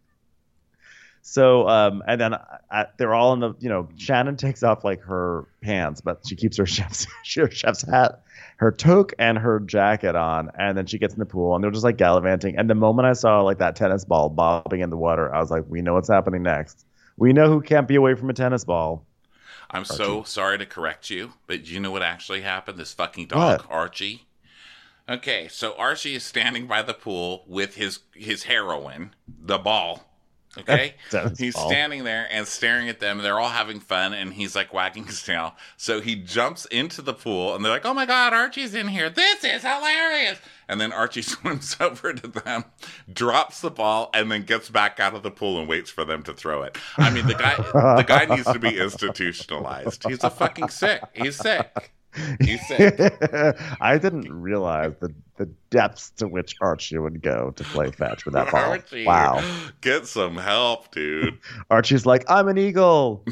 So, and then they're all in the, Shannon takes off like her pants, but she keeps her chef's hat, her toque, and her jacket on. And then she gets in the pool and they're just like gallivanting. And the moment I saw like that tennis ball bobbing in the water, I was like, we know what's happening next. We know who can't be away from a tennis ball. I'm Archie. So sorry to correct you, but you know what actually happened? This fucking dog, what? Archie. Okay, so Archie is standing by the pool with his heroine, the ball. Okay? He's standing there and staring at them. They're all having fun, and he's like wagging his tail. So he jumps into the pool, and they're like, oh my God, Archie's in here. This is hilarious. And then Archie swims over to them, drops the ball, and then gets back out of the pool and waits for them to throw it. I mean, the guy needs to be institutionalized. He's a fucking sick. He's sick. He's sick. I didn't realize the depths to which Archie would go to play fetch with that ball. Archie, wow. Get some help, dude. Archie's like, I'm an eagle.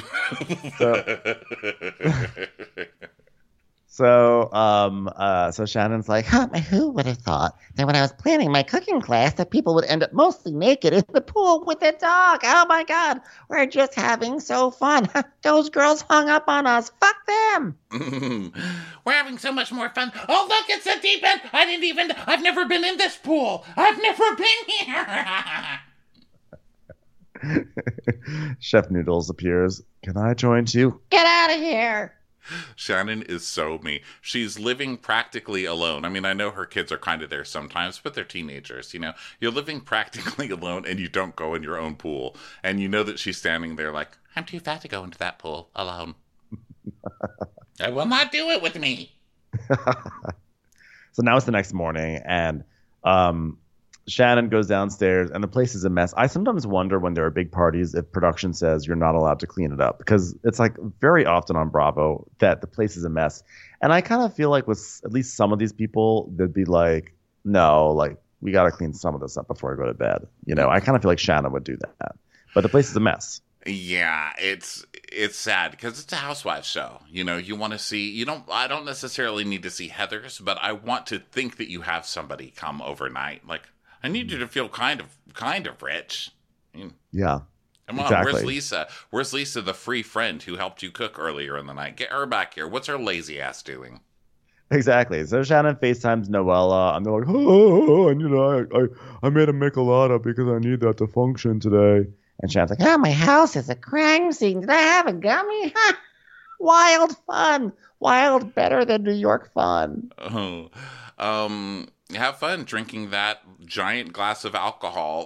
So Shannon's like, who would have thought that when I was planning my cooking class that people would end up mostly naked in the pool with a dog? Oh my God, we're just having so fun. Those girls hung up on us. Fuck them. We're having so much more fun. Oh, look, it's a deep end. I've never been in this pool. I've never been here. Chef Noodles appears. Can I join too? Get out of here. Shannon is so me. She's living practically alone. I mean, I know her kids are kind of there sometimes, but they're teenagers, You're living practically alone and you don't go in your own pool. And you know that she's standing there like, I'm too fat to go into that pool alone. I will not do it with me. So now it's the next morning and Shannon goes downstairs and the place is a mess. I sometimes wonder when there are big parties if production says you're not allowed to clean it up, because it's like very often on Bravo that the place is a mess. And I kind of feel like with at least some of these people, they'd be like, no, like we got to clean some of this up before I go to bed. You know, I kind of feel like Shannon would do that. But the place is a mess. Yeah, it's sad because it's a housewife show. You know, you want to see, I don't necessarily need to see Heather's, but I want to think that you have somebody come overnight. Like, I need you to feel kind of rich. Yeah. Come on, exactly. Where's Lisa? Where's Lisa, the free friend who helped you cook earlier in the night? Get her back here. What's her lazy ass doing? Exactly. So Shannon FaceTimes Noella, and they're like, oh, and I made a michelada because I need that to function today. And Shannon's like, oh, my house is a crime scene. Did I have a gummy? Wild fun. Wild better than New York fun. Oh, have fun drinking that giant glass of alcohol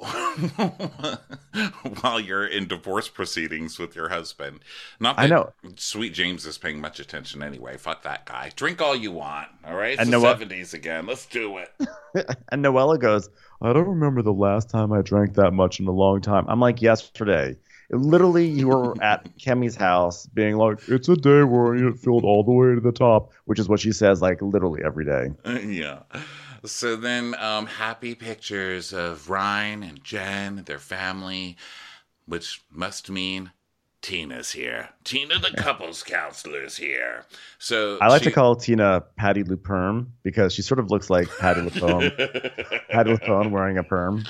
while you're in divorce proceedings with your husband. Not that I know. Sweet James is paying much attention anyway. Fuck that guy. Drink all you want, all right? It's and the 70s again. Let's do it. And Noella goes, I don't remember the last time I drank that much in a long time. I'm like, yesterday. Literally, you were at Kemi's house being like, it's a day where I need it filled all the way to the top, which is what she says like literally every day. Yeah. So then happy pictures of Ryan and Jen, their family, which must mean Tina's here. Tina, the couples counselor's here. So I like to call Tina Patty LuPerm because she sort of looks like Patty LuPone. Patty LuPone wearing a perm.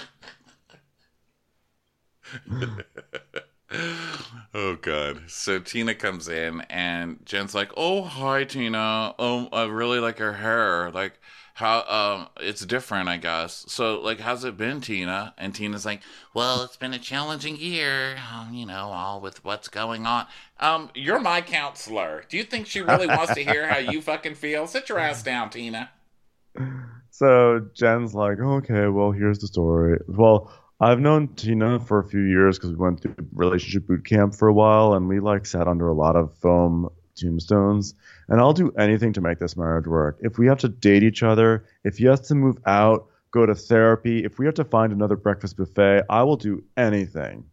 Oh God. So Tina comes in and Jen's like, oh, hi Tina. Oh, I really like her hair. Like how it's different, I guess. So like, how's it been, Tina? And Tina's like, well, it's been a challenging year, all with what's going on. You're my counselor. Do you think she really wants to hear how you fucking feel? Sit your ass down, Tina. So Jen's like, okay, well, here's the story. Well, I've known Tina for a few years because we went through relationship boot camp for a while, and we like sat under a lot of foam tombstones. And I'll do anything to make this marriage work. If we have to date each other, if he has to move out, go to therapy, if we have to find another breakfast buffet, I will do anything.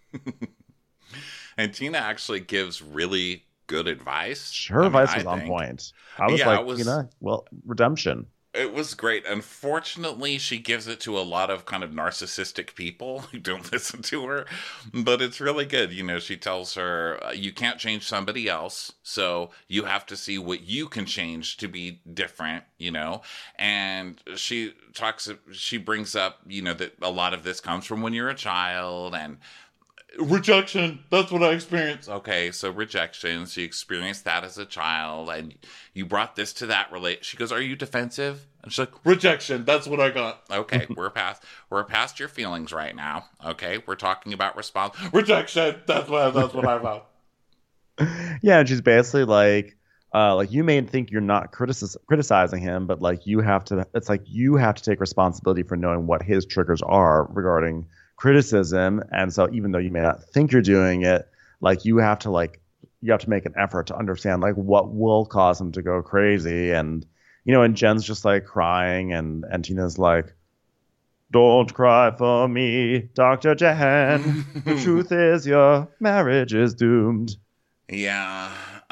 And Tina actually gives really good advice. Her advice was on point. I was redemption. It was great. Unfortunately, she gives it to a lot of kind of narcissistic people who don't listen to her, but it's really good. She tells her, you can't change somebody else, so you have to see what you can change to be different, and she brings up, that a lot of this comes from when you're a child and rejection. That's what I experienced. Okay, so rejection. She experienced that as a child, and you brought this to that She goes, "Are you defensive?" And she's like, "Rejection. That's what I got." Okay, we're past your feelings right now. Okay, we're talking about response. Rejection. That's what I thought. Yeah, and she's basically like you may think you're not criticizing him, but like you have to. It's like you have to take responsibility for knowing what his triggers are regarding criticism. And so even though you may not think you're doing it, like you have to make an effort to understand like what will cause him to go crazy. And and Jen's just like crying, and Tina's like, don't cry for me, Dr. Jen. The truth is your marriage is doomed. Yeah.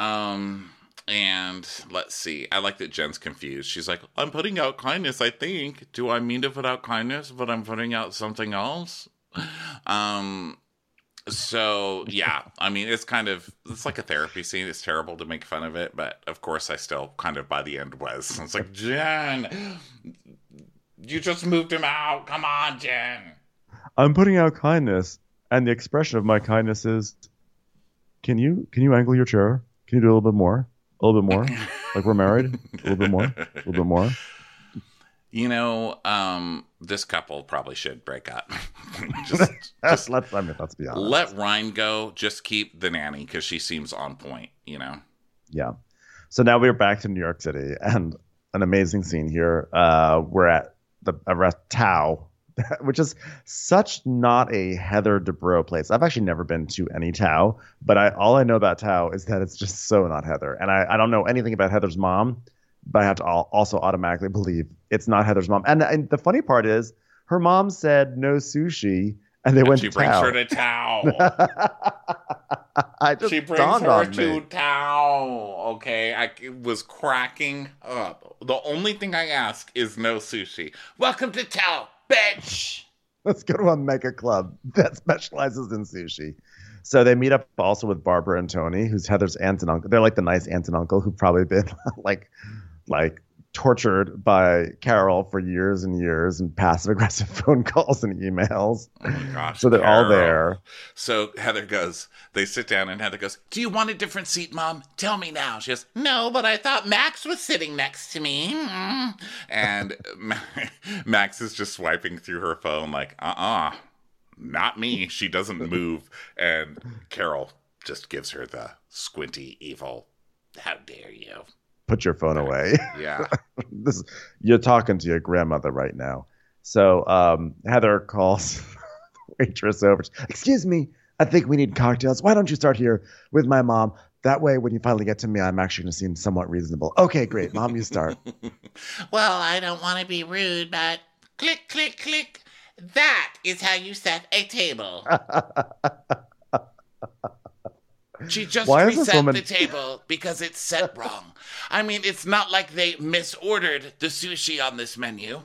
And let's see. I like that Jen's confused. She's like, I'm putting out kindness, I think. Do I mean to put out kindness, but I'm putting out something else? So yeah, I mean, it's like a therapy scene. It's terrible to make fun of it, but of course I still kind of by the end was. It's like, Jen, you just moved him out. Come on, Jen. I'm putting out kindness, and the expression of my kindness is, can you angle your chair? Can you do a little bit more? A little bit more? Like we're married? A little bit more? A little bit more? This couple probably should break up. let's be honest. Let Ryan go. Just keep the nanny because she seems on point, Yeah. So now we're back to New York City, and an amazing scene here. We're at Tao, which is such not a Heather Dubrow place. I've actually never been to any Tao, but all I know about Tao is that it's just so not Heather. And I don't know anything about Heather's mom, but I have to also automatically believe it's not Heather's mom. And the funny part is, Her mom said no sushi, and they went she to brings Tao. her to Tao. She brings her to Tao. Okay, I was cracking up. The only thing I ask is no sushi. Welcome to Tao, bitch. Let's go to a mega club that specializes in sushi. So they meet up also with Barbara and Tony, who's Heather's aunt and uncle. They're like the nice aunt and uncle who've probably been like tortured by Carol for years and years and passive aggressive phone calls and emails. Oh my gosh. So they're Carol. all there. So Heather goes, they sit down and Heather goes, do you want a different seat, Mom? Tell me now. She goes, no, but I thought Max was sitting next to me. And Max is just swiping through her phone like, not me. She doesn't move. And Carol just gives her the squinty, evil, how dare you? Put your phone away. Yeah. You're talking to your grandmother right now. So Heather calls the waitress over. Excuse me, I think we need cocktails. Why don't you start here with my mom? That way, when you finally get to me, I'm actually going to seem somewhat reasonable. Okay, great. Mom, you start. Well, I don't want to be rude, but click, click, click. That is how you set a table. She just reset the table because it's set wrong. I mean, it's not like they misordered the sushi on this menu.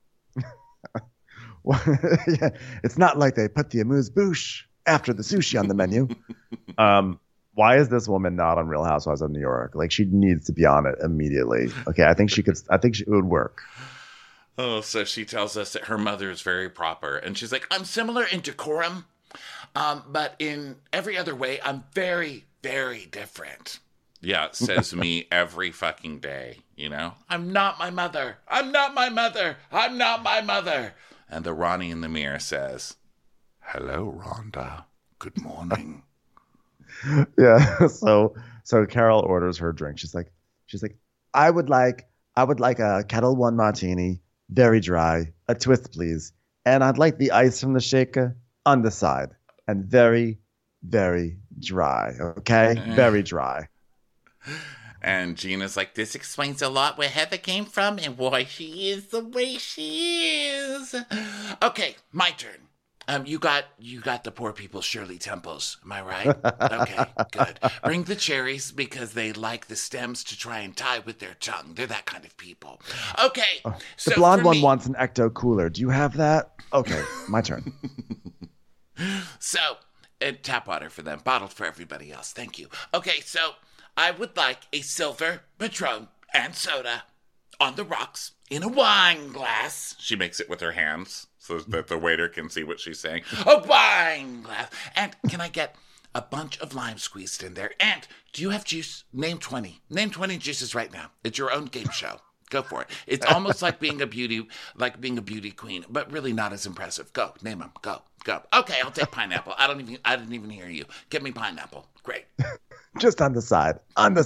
Well, yeah, it's not like they put the amuse-bouche after the sushi on the menu. Why is this woman not on Real Housewives of New York? Like, she needs to be on it immediately. Okay, I think it would work. Oh, so she tells us that her mother is very proper. And she's like, I'm similar in decorum, but in every other way, I'm very, very different. Yeah, it says me every fucking day, you know? I'm not my mother. I'm not my mother. I'm not my mother. And the Ronnie in the mirror says, hello, Rhonda. Good morning. Yeah, so Carol orders her drink. She's like, I would like a Kettle One martini, very dry, a twist, please. And I'd like the ice from the shaker on the side. And very, very dry, okay? Very dry. And Gina's like, This explains a lot where Heather came from and why she is the way she is. Okay, my turn. You got the poor people's Shirley Temples. Am I right? Okay, good. Bring the cherries because they like the stems to try and tie with their tongue. They're that kind of people. Okay. The blonde one wants an Ecto Cooler. Do you have that? Okay, my turn. So, and tap water for them, bottled for everybody else. Thank you. Okay, so I would like a silver Patron and soda on the rocks in a wine glass. She makes it with her hands so that the waiter can see what she's saying. A wine glass. And can I get a bunch of lime squeezed in there? And do you have juice? Name 20. Name 20 juices right now. It's your own game show. Go for it. It's almost like being a beauty queen, but really not as impressive. Go, name them. Go. Okay, I'll take pineapple. I didn't even hear you. Give me pineapple. Great. Just on the side.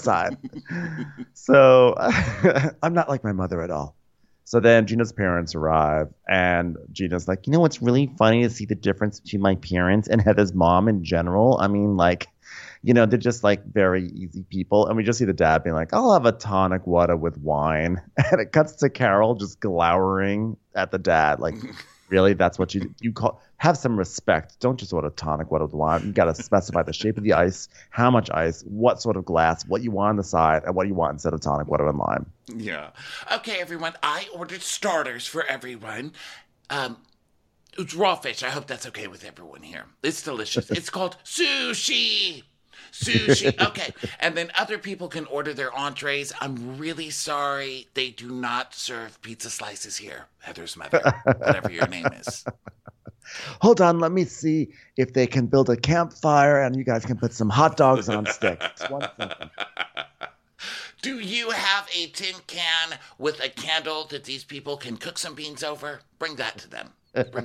So I'm not like my mother at all. So then Gina's parents arrive, and Gina's like, you know what's really funny to see the difference between my parents and Heather's mom in general? I mean, like, you know, they're just like very easy people. And we just see the dad being like, I'll have a tonic water with wine. And it cuts to Carol just glowering at the dad. Like, really? That's what you call? Have some respect. Don't just order tonic water with wine. You got to specify the shape of the ice, how much ice, what sort of glass, what you want on the side, and what you want instead of tonic water and lime. Yeah. Okay, everyone. I ordered starters for everyone. It's raw fish. I hope that's okay with everyone here. It's delicious. It's called sushi. Okay. And then other people can order their entrees. I'm really sorry. They do not serve pizza slices here. Heather's mother, whatever your name is. Hold on. Let me see if they can build a campfire and you guys can put some hot dogs on sticks. 1 second. Do you have a tin can with a candle that these people can cook some beans over? Bring that to them.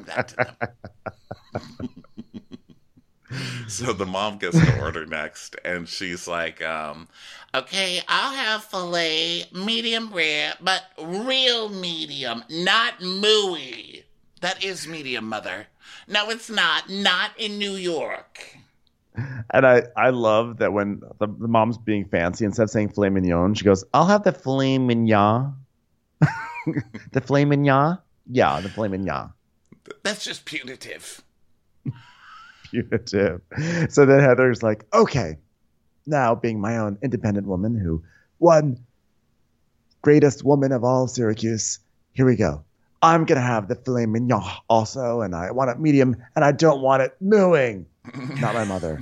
So the mom gets to order next, and she's like, okay, I'll have filet, medium rare, but real medium, not mooey. That is medium, Mother. No, it's not. Not in New York. And I love that when the mom's being fancy, instead of saying filet mignon, she goes, I'll have the filet mignon. The filet mignon? Yeah, the filet mignon. That's just punitive. Punitive. So then Heather's like, okay, now being my own independent woman who won greatest woman of all Syracuse, here we go. I'm going to have the filet mignon also, and I want it medium, and I don't want it mooing. Not my mother.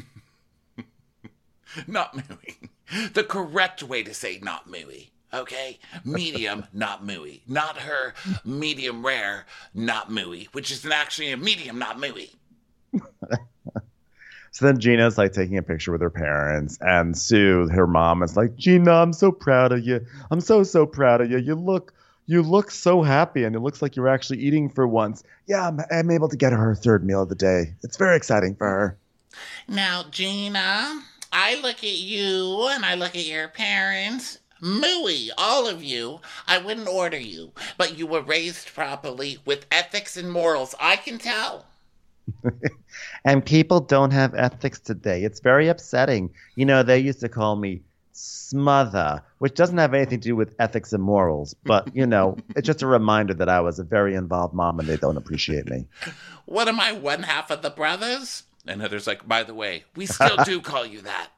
Not mooey. The correct way to say not mooey. Okay? Medium, not mooey. Not her medium rare, not mooey, which is actually a medium, not mooey. So then Gina's like taking a picture with her parents, and Sue, her mom, is like, Gina, I'm so proud of you. I'm so proud of you. You look so happy, and it looks like you're actually eating for once. Yeah, I'm able to get her third meal of the day. It's very exciting for her. Now, Gina, I look at you and I look at your parents. Mooey, all of you. I wouldn't order you, but you were raised properly with ethics and morals. I can tell. And people don't have ethics today. It's very upsetting. You know, they used to call me Smother, which doesn't have anything to do with ethics and morals. But, you know, it's just a reminder that I was a very involved mom and they don't appreciate me. What am I, one half of the brothers? And Heather's like, by the way, we still do call you that.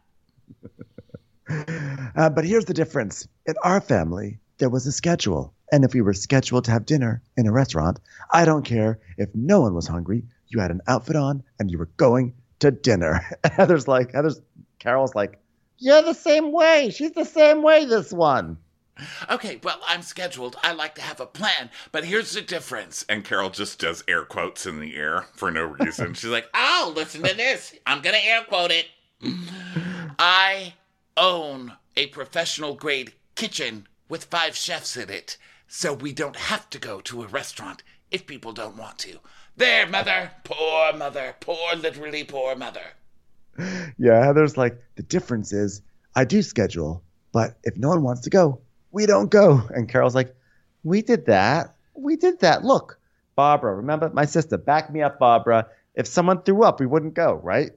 But here's the difference. In our family, there was a schedule. And if we were scheduled to have dinner in a restaurant, I don't care if no one was hungry. You had an outfit on and you were going to dinner. Carol's like, you're the same way. She's the same way, this one. Okay, well, I'm scheduled. I like to have a plan, but here's the difference. And Carol just does air quotes in the air for no reason. She's like, oh, listen to this. I'm going to air quote it. I own a professional grade kitchen with 5 chefs in it, so we don't have to go to a restaurant if people don't want to. There, mother. Poor mother. Poor, literally poor mother. Yeah, Heather's like, the difference is I do schedule, but if no one wants to go, we don't go. And Carol's like, we did that. Look, Barbara, remember my sister, back me up, Barbara. If someone threw up, we wouldn't go, right?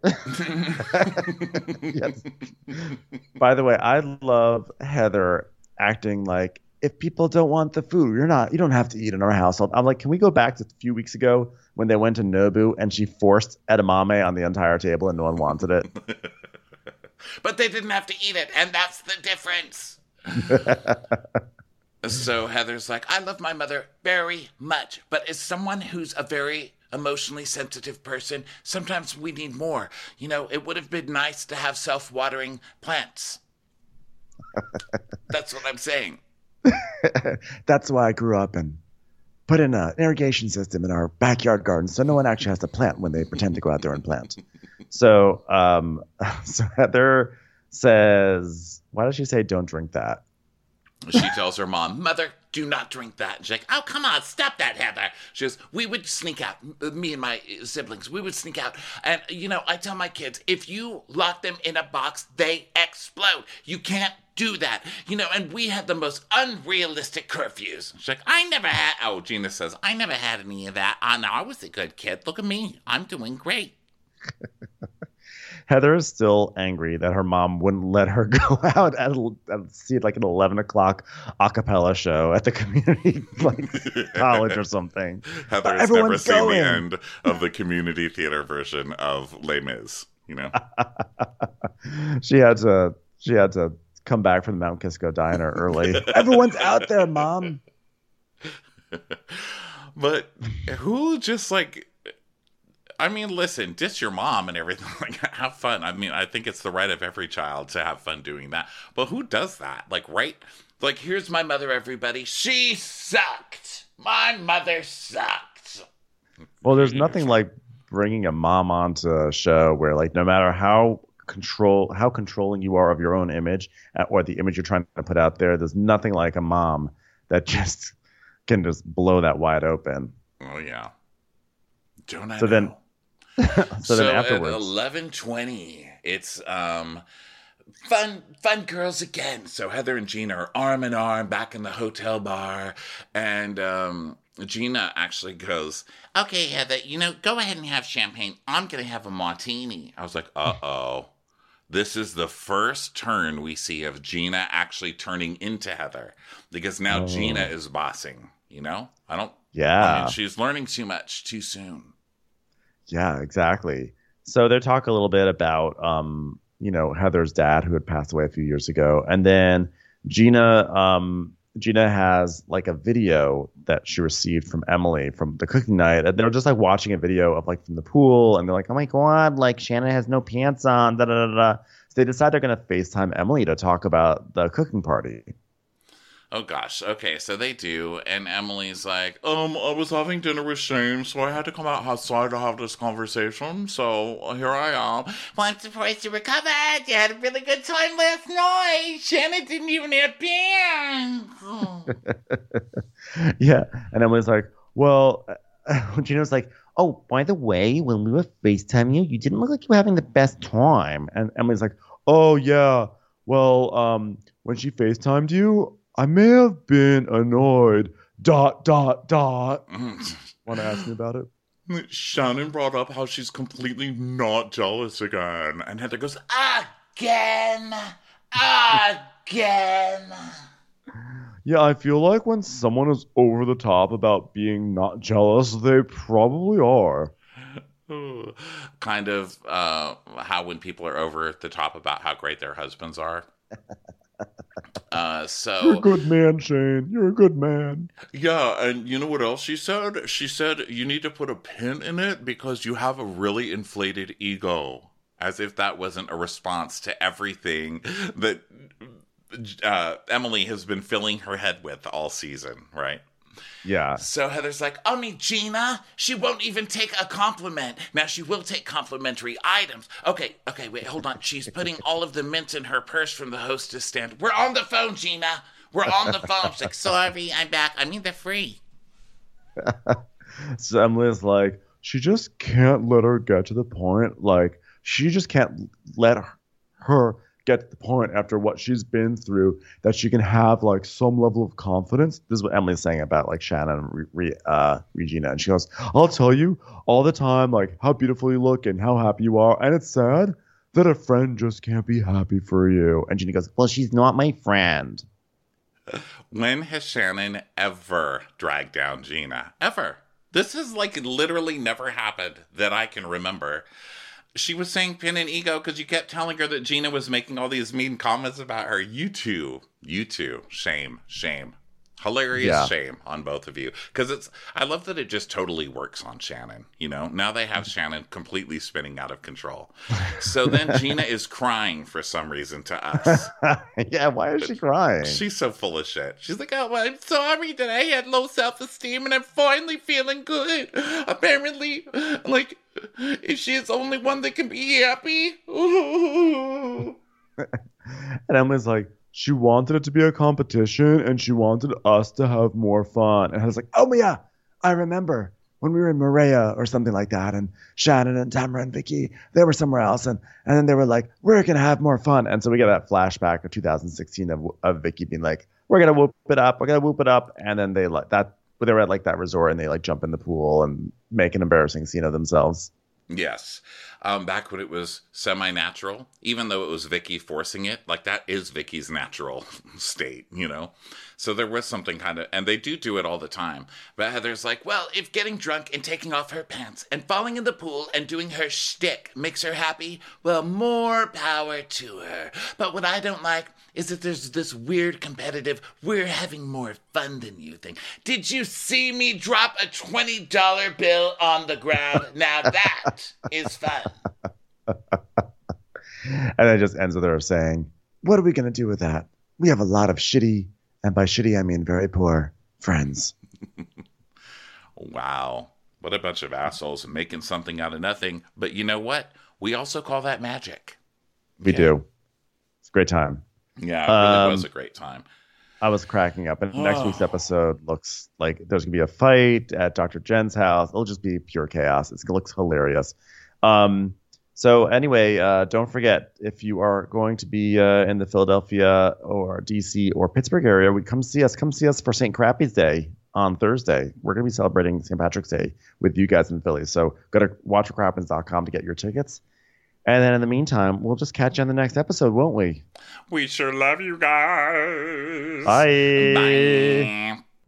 Yes. By the way, I love Heather acting like, if people don't want the food, you don't have to eat in our household. I'm like, can we go back to a few weeks ago when they went to Nobu and she forced edamame on the entire table and no one wanted it? But they didn't have to eat it, and that's the difference. So Heather's like, I love my mother very much, but as someone who's a very emotionally sensitive person, sometimes we need more. You know, it would have been nice to have self-watering plants. That's what I'm saying. That's why I grew up and put in an irrigation system in our backyard garden so no one actually has to plant when they pretend to go out there and plant. So Heather says, why does she say don't drink that? She tells her mom, Mother, do not drink that. And she's like, oh, come on, stop that, Heather. She goes, we would sneak out, me and my siblings, we would sneak out. And, you know, I tell my kids, if you lock them in a box, they explode. You can't do that. You know, and we had the most unrealistic curfews. She's like, Gina says, I never had any of that. No, I was a good kid. Look at me. I'm doing great. Heather is still angry that her mom wouldn't let her go out and see like an 11 o'clock a cappella show at the community college or something. Heather has never seen the end of the community theater version of Les Mis, you know? She had to come back from the Mount Kisco diner early. Everyone's out there, Mom. But who just like... I mean, listen, diss your mom and everything. Like, have fun. I mean, I think it's the right of every child to have fun doing that. But who does that? Like, right? Like, here's my mother, everybody. She sucked. My mother sucked. Well, there's nothing like bringing a mom onto a show where, like, no matter how controlling you are of your own image or the image you're trying to put out there, there's nothing like a mom that just can just blow that wide open. Oh, yeah. Don't I know? Then afterwards, at 11:20, it's fun girls again. So Heather and Gina are arm in arm back in the hotel bar, and Gina actually goes, "Okay, Heather, you know, go ahead and have champagne. I'm gonna have a martini." I was like, "Uh-oh." This is the first turn we see of Gina actually turning into Heather, because now Gina is bossing. You know, I Yeah. I mean, she's learning too much too soon. Yeah, exactly. So they talk a little bit about, Heather's dad who had passed away a few years ago. And then Gina has like a video that she received from Emily from the cooking night. And they're just like watching a video of like from the pool. And they're like, oh my God, like Shannon has no pants on. Da, da, da, da. So they decide they're going to FaceTime Emily to talk about the cooking party. Oh gosh. Okay, so they do, and Emily's like, I was having dinner with Shane, so I had to come outside to have this conversation. So here I am. Well, I'm surprised you recovered. You had a really good time last night. Shannon didn't even have pants. Oh. Yeah. And Emily's like, well, Gina's like, oh, by the way, when we were FaceTime you didn't look like you were having the best time. And Emily's like, oh, yeah. Well, when she FaceTimed you, I may have been annoyed. ... Want to ask me about it? Shannon brought up how she's completely not jealous again. And Heather goes, Again. Yeah, I feel like when someone is over the top about being not jealous, they probably are. kind of how when people are over the top about how great their husbands are. You're a good man, Shane. You're a good man. Yeah, and you know what else she said? She said you need to put a pin in it because you have a really inflated ego. As if that wasn't a response to everything that Emily has been filling her head with all season, right? Yeah. So Heather's like, Gina, she won't even take a compliment. Now she will take complimentary items. Okay, wait, hold on. She's putting all of the mint in her purse from the hostess stand. We're on the phone, Gina. We're on the phone. She's like, sorry, I'm back. I mean, they're free. So Emily's like, she just can't let her get to the point. Like, she just can't let her get to the point after what she's been through that she can have like some level of confidence. This is what Emily's saying about like Shannon and Regina. And she goes, I'll tell you all the time, like how beautiful you look and how happy you are. And it's sad that a friend just can't be happy for you. And Gina goes, well, she's not my friend. When has Shannon ever dragged down Gina? Ever. This has like literally never happened that I can remember. She was saying pin and ego because you kept telling her that Gina was making all these mean comments about her. You two. Shame. Hilarious shame on both of you. Because I love that it just totally works on Shannon. You know, now they have Shannon completely spinning out of control. So then Gina is crying for some reason to us. Yeah, why is she crying? She's so full of shit. She's like, well, I'm sorry that I had low self-esteem and I'm finally feeling good. Apparently, like, if she's the only one that can be happy. And Emily's like, she wanted it to be a competition and she wanted us to have more fun. And I was like, oh yeah, I remember when we were in Maria or something like that. And Shannon and Tamara and Vicky, they were somewhere else. And then they were like, we're going to have more fun. And so we get that flashback of 2016 of Vicky being like, we're going to whoop it up. And then they were at like that resort and they like jump in the pool and make an embarrassing scene of themselves. Yes. Back when it was semi-natural, even though it was Vicky forcing it, like that is Vicky's natural state, you know? So there was something kind of, and they do it all the time. But Heather's like, well, if getting drunk and taking off her pants and falling in the pool and doing her shtick makes her happy, well, more power to her. But what I don't like is that there's this weird competitive, we're having more fun than you thing. Did you see me drop a $20 bill on the ground? Now that is fun. And it just ends with her saying, what are we going to do with that? We have a lot of shitty, and by shitty I mean very poor, friends. Wow. What a bunch of assholes making something out of nothing. But you know what? We also call that magic. We do. It's a great time. Yeah, it really was a great time. I was cracking up. And next week's episode looks like there's going to be a fight at Dr. Jen's house. It'll just be pure chaos. It looks hilarious. So anyway, don't forget, if you are going to be in the Philadelphia or DC or Pittsburgh area, come see us. Come see us for St. Crappy's Day on Thursday. We're going to be celebrating St. Patrick's Day with you guys in Philly. So go to watchwhatcrappens.com to get your tickets. And then in the meantime, we'll just catch you on the next episode, won't we? We sure love you guys. Bye. Bye.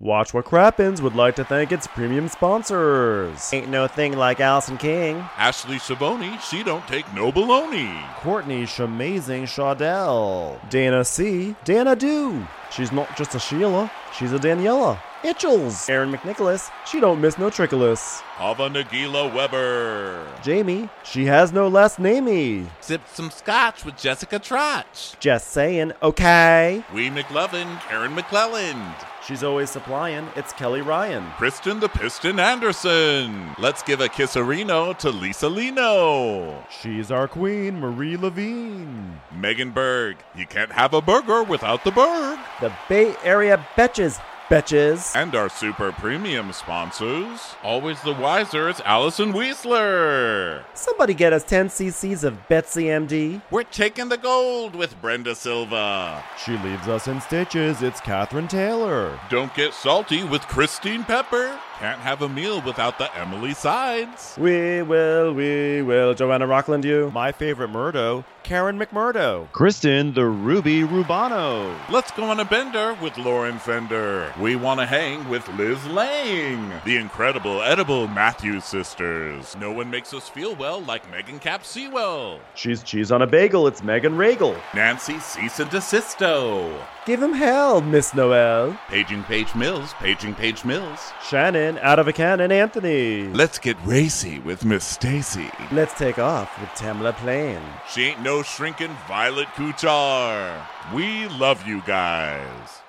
Watch What Crappens would like to thank its premium sponsors. Ain't no thing like Allison King. Ashley Savoni, she don't take no baloney. Courtney Shamazing Shaudell. Dana C. Dana Do. She's not just a Sheila, she's a Daniela. Itchels. Aaron McNicholas, she don't miss no trickolas. Ava Nagila Weber. Jamie, she has no last namey. Sipped some scotch with Jessica Trotch. Just saying, okay. Wee McLevin, Karen McClelland. She's always supplying, it's Kelly Ryan. Kristen the Piston Anderson. Let's give a kisserino to Lisa Lino. She's our queen, Marie Levine. Megan Berg. You can't have a burger without the Berg. The Bay Area Betches. Betches. And our super premium sponsors. Always the wiser, it's Allison Weisler. Somebody get us 10 cc's of Betsy MD. We're taking the gold with Brenda Silva. She leaves us in stitches, it's Catherine Taylor. Don't get salty with Christine Pepper. Can't have a meal without the Emily Sides. We will. Joanna Rockland, you. My favorite Murdo, Karen McMurdo. Kristen, the Ruby Rubano. Let's go on a bender with Lauren Fender. We want to hang with Liz Lang. The incredible edible Matthews sisters. No one makes us feel well like Megan Cap Sewell. She's cheese on a bagel, it's Megan Regal. Nancy Cease DeSisto. Give him hell, Miss Noel. Paging Page Mills, Paging Page Mills. Shannon, out of a cannon, Anthony. Let's get racy with Miss Stacy. Let's take off with Tamla Plain. She ain't no shrinking Violet Kuchar. We love you guys.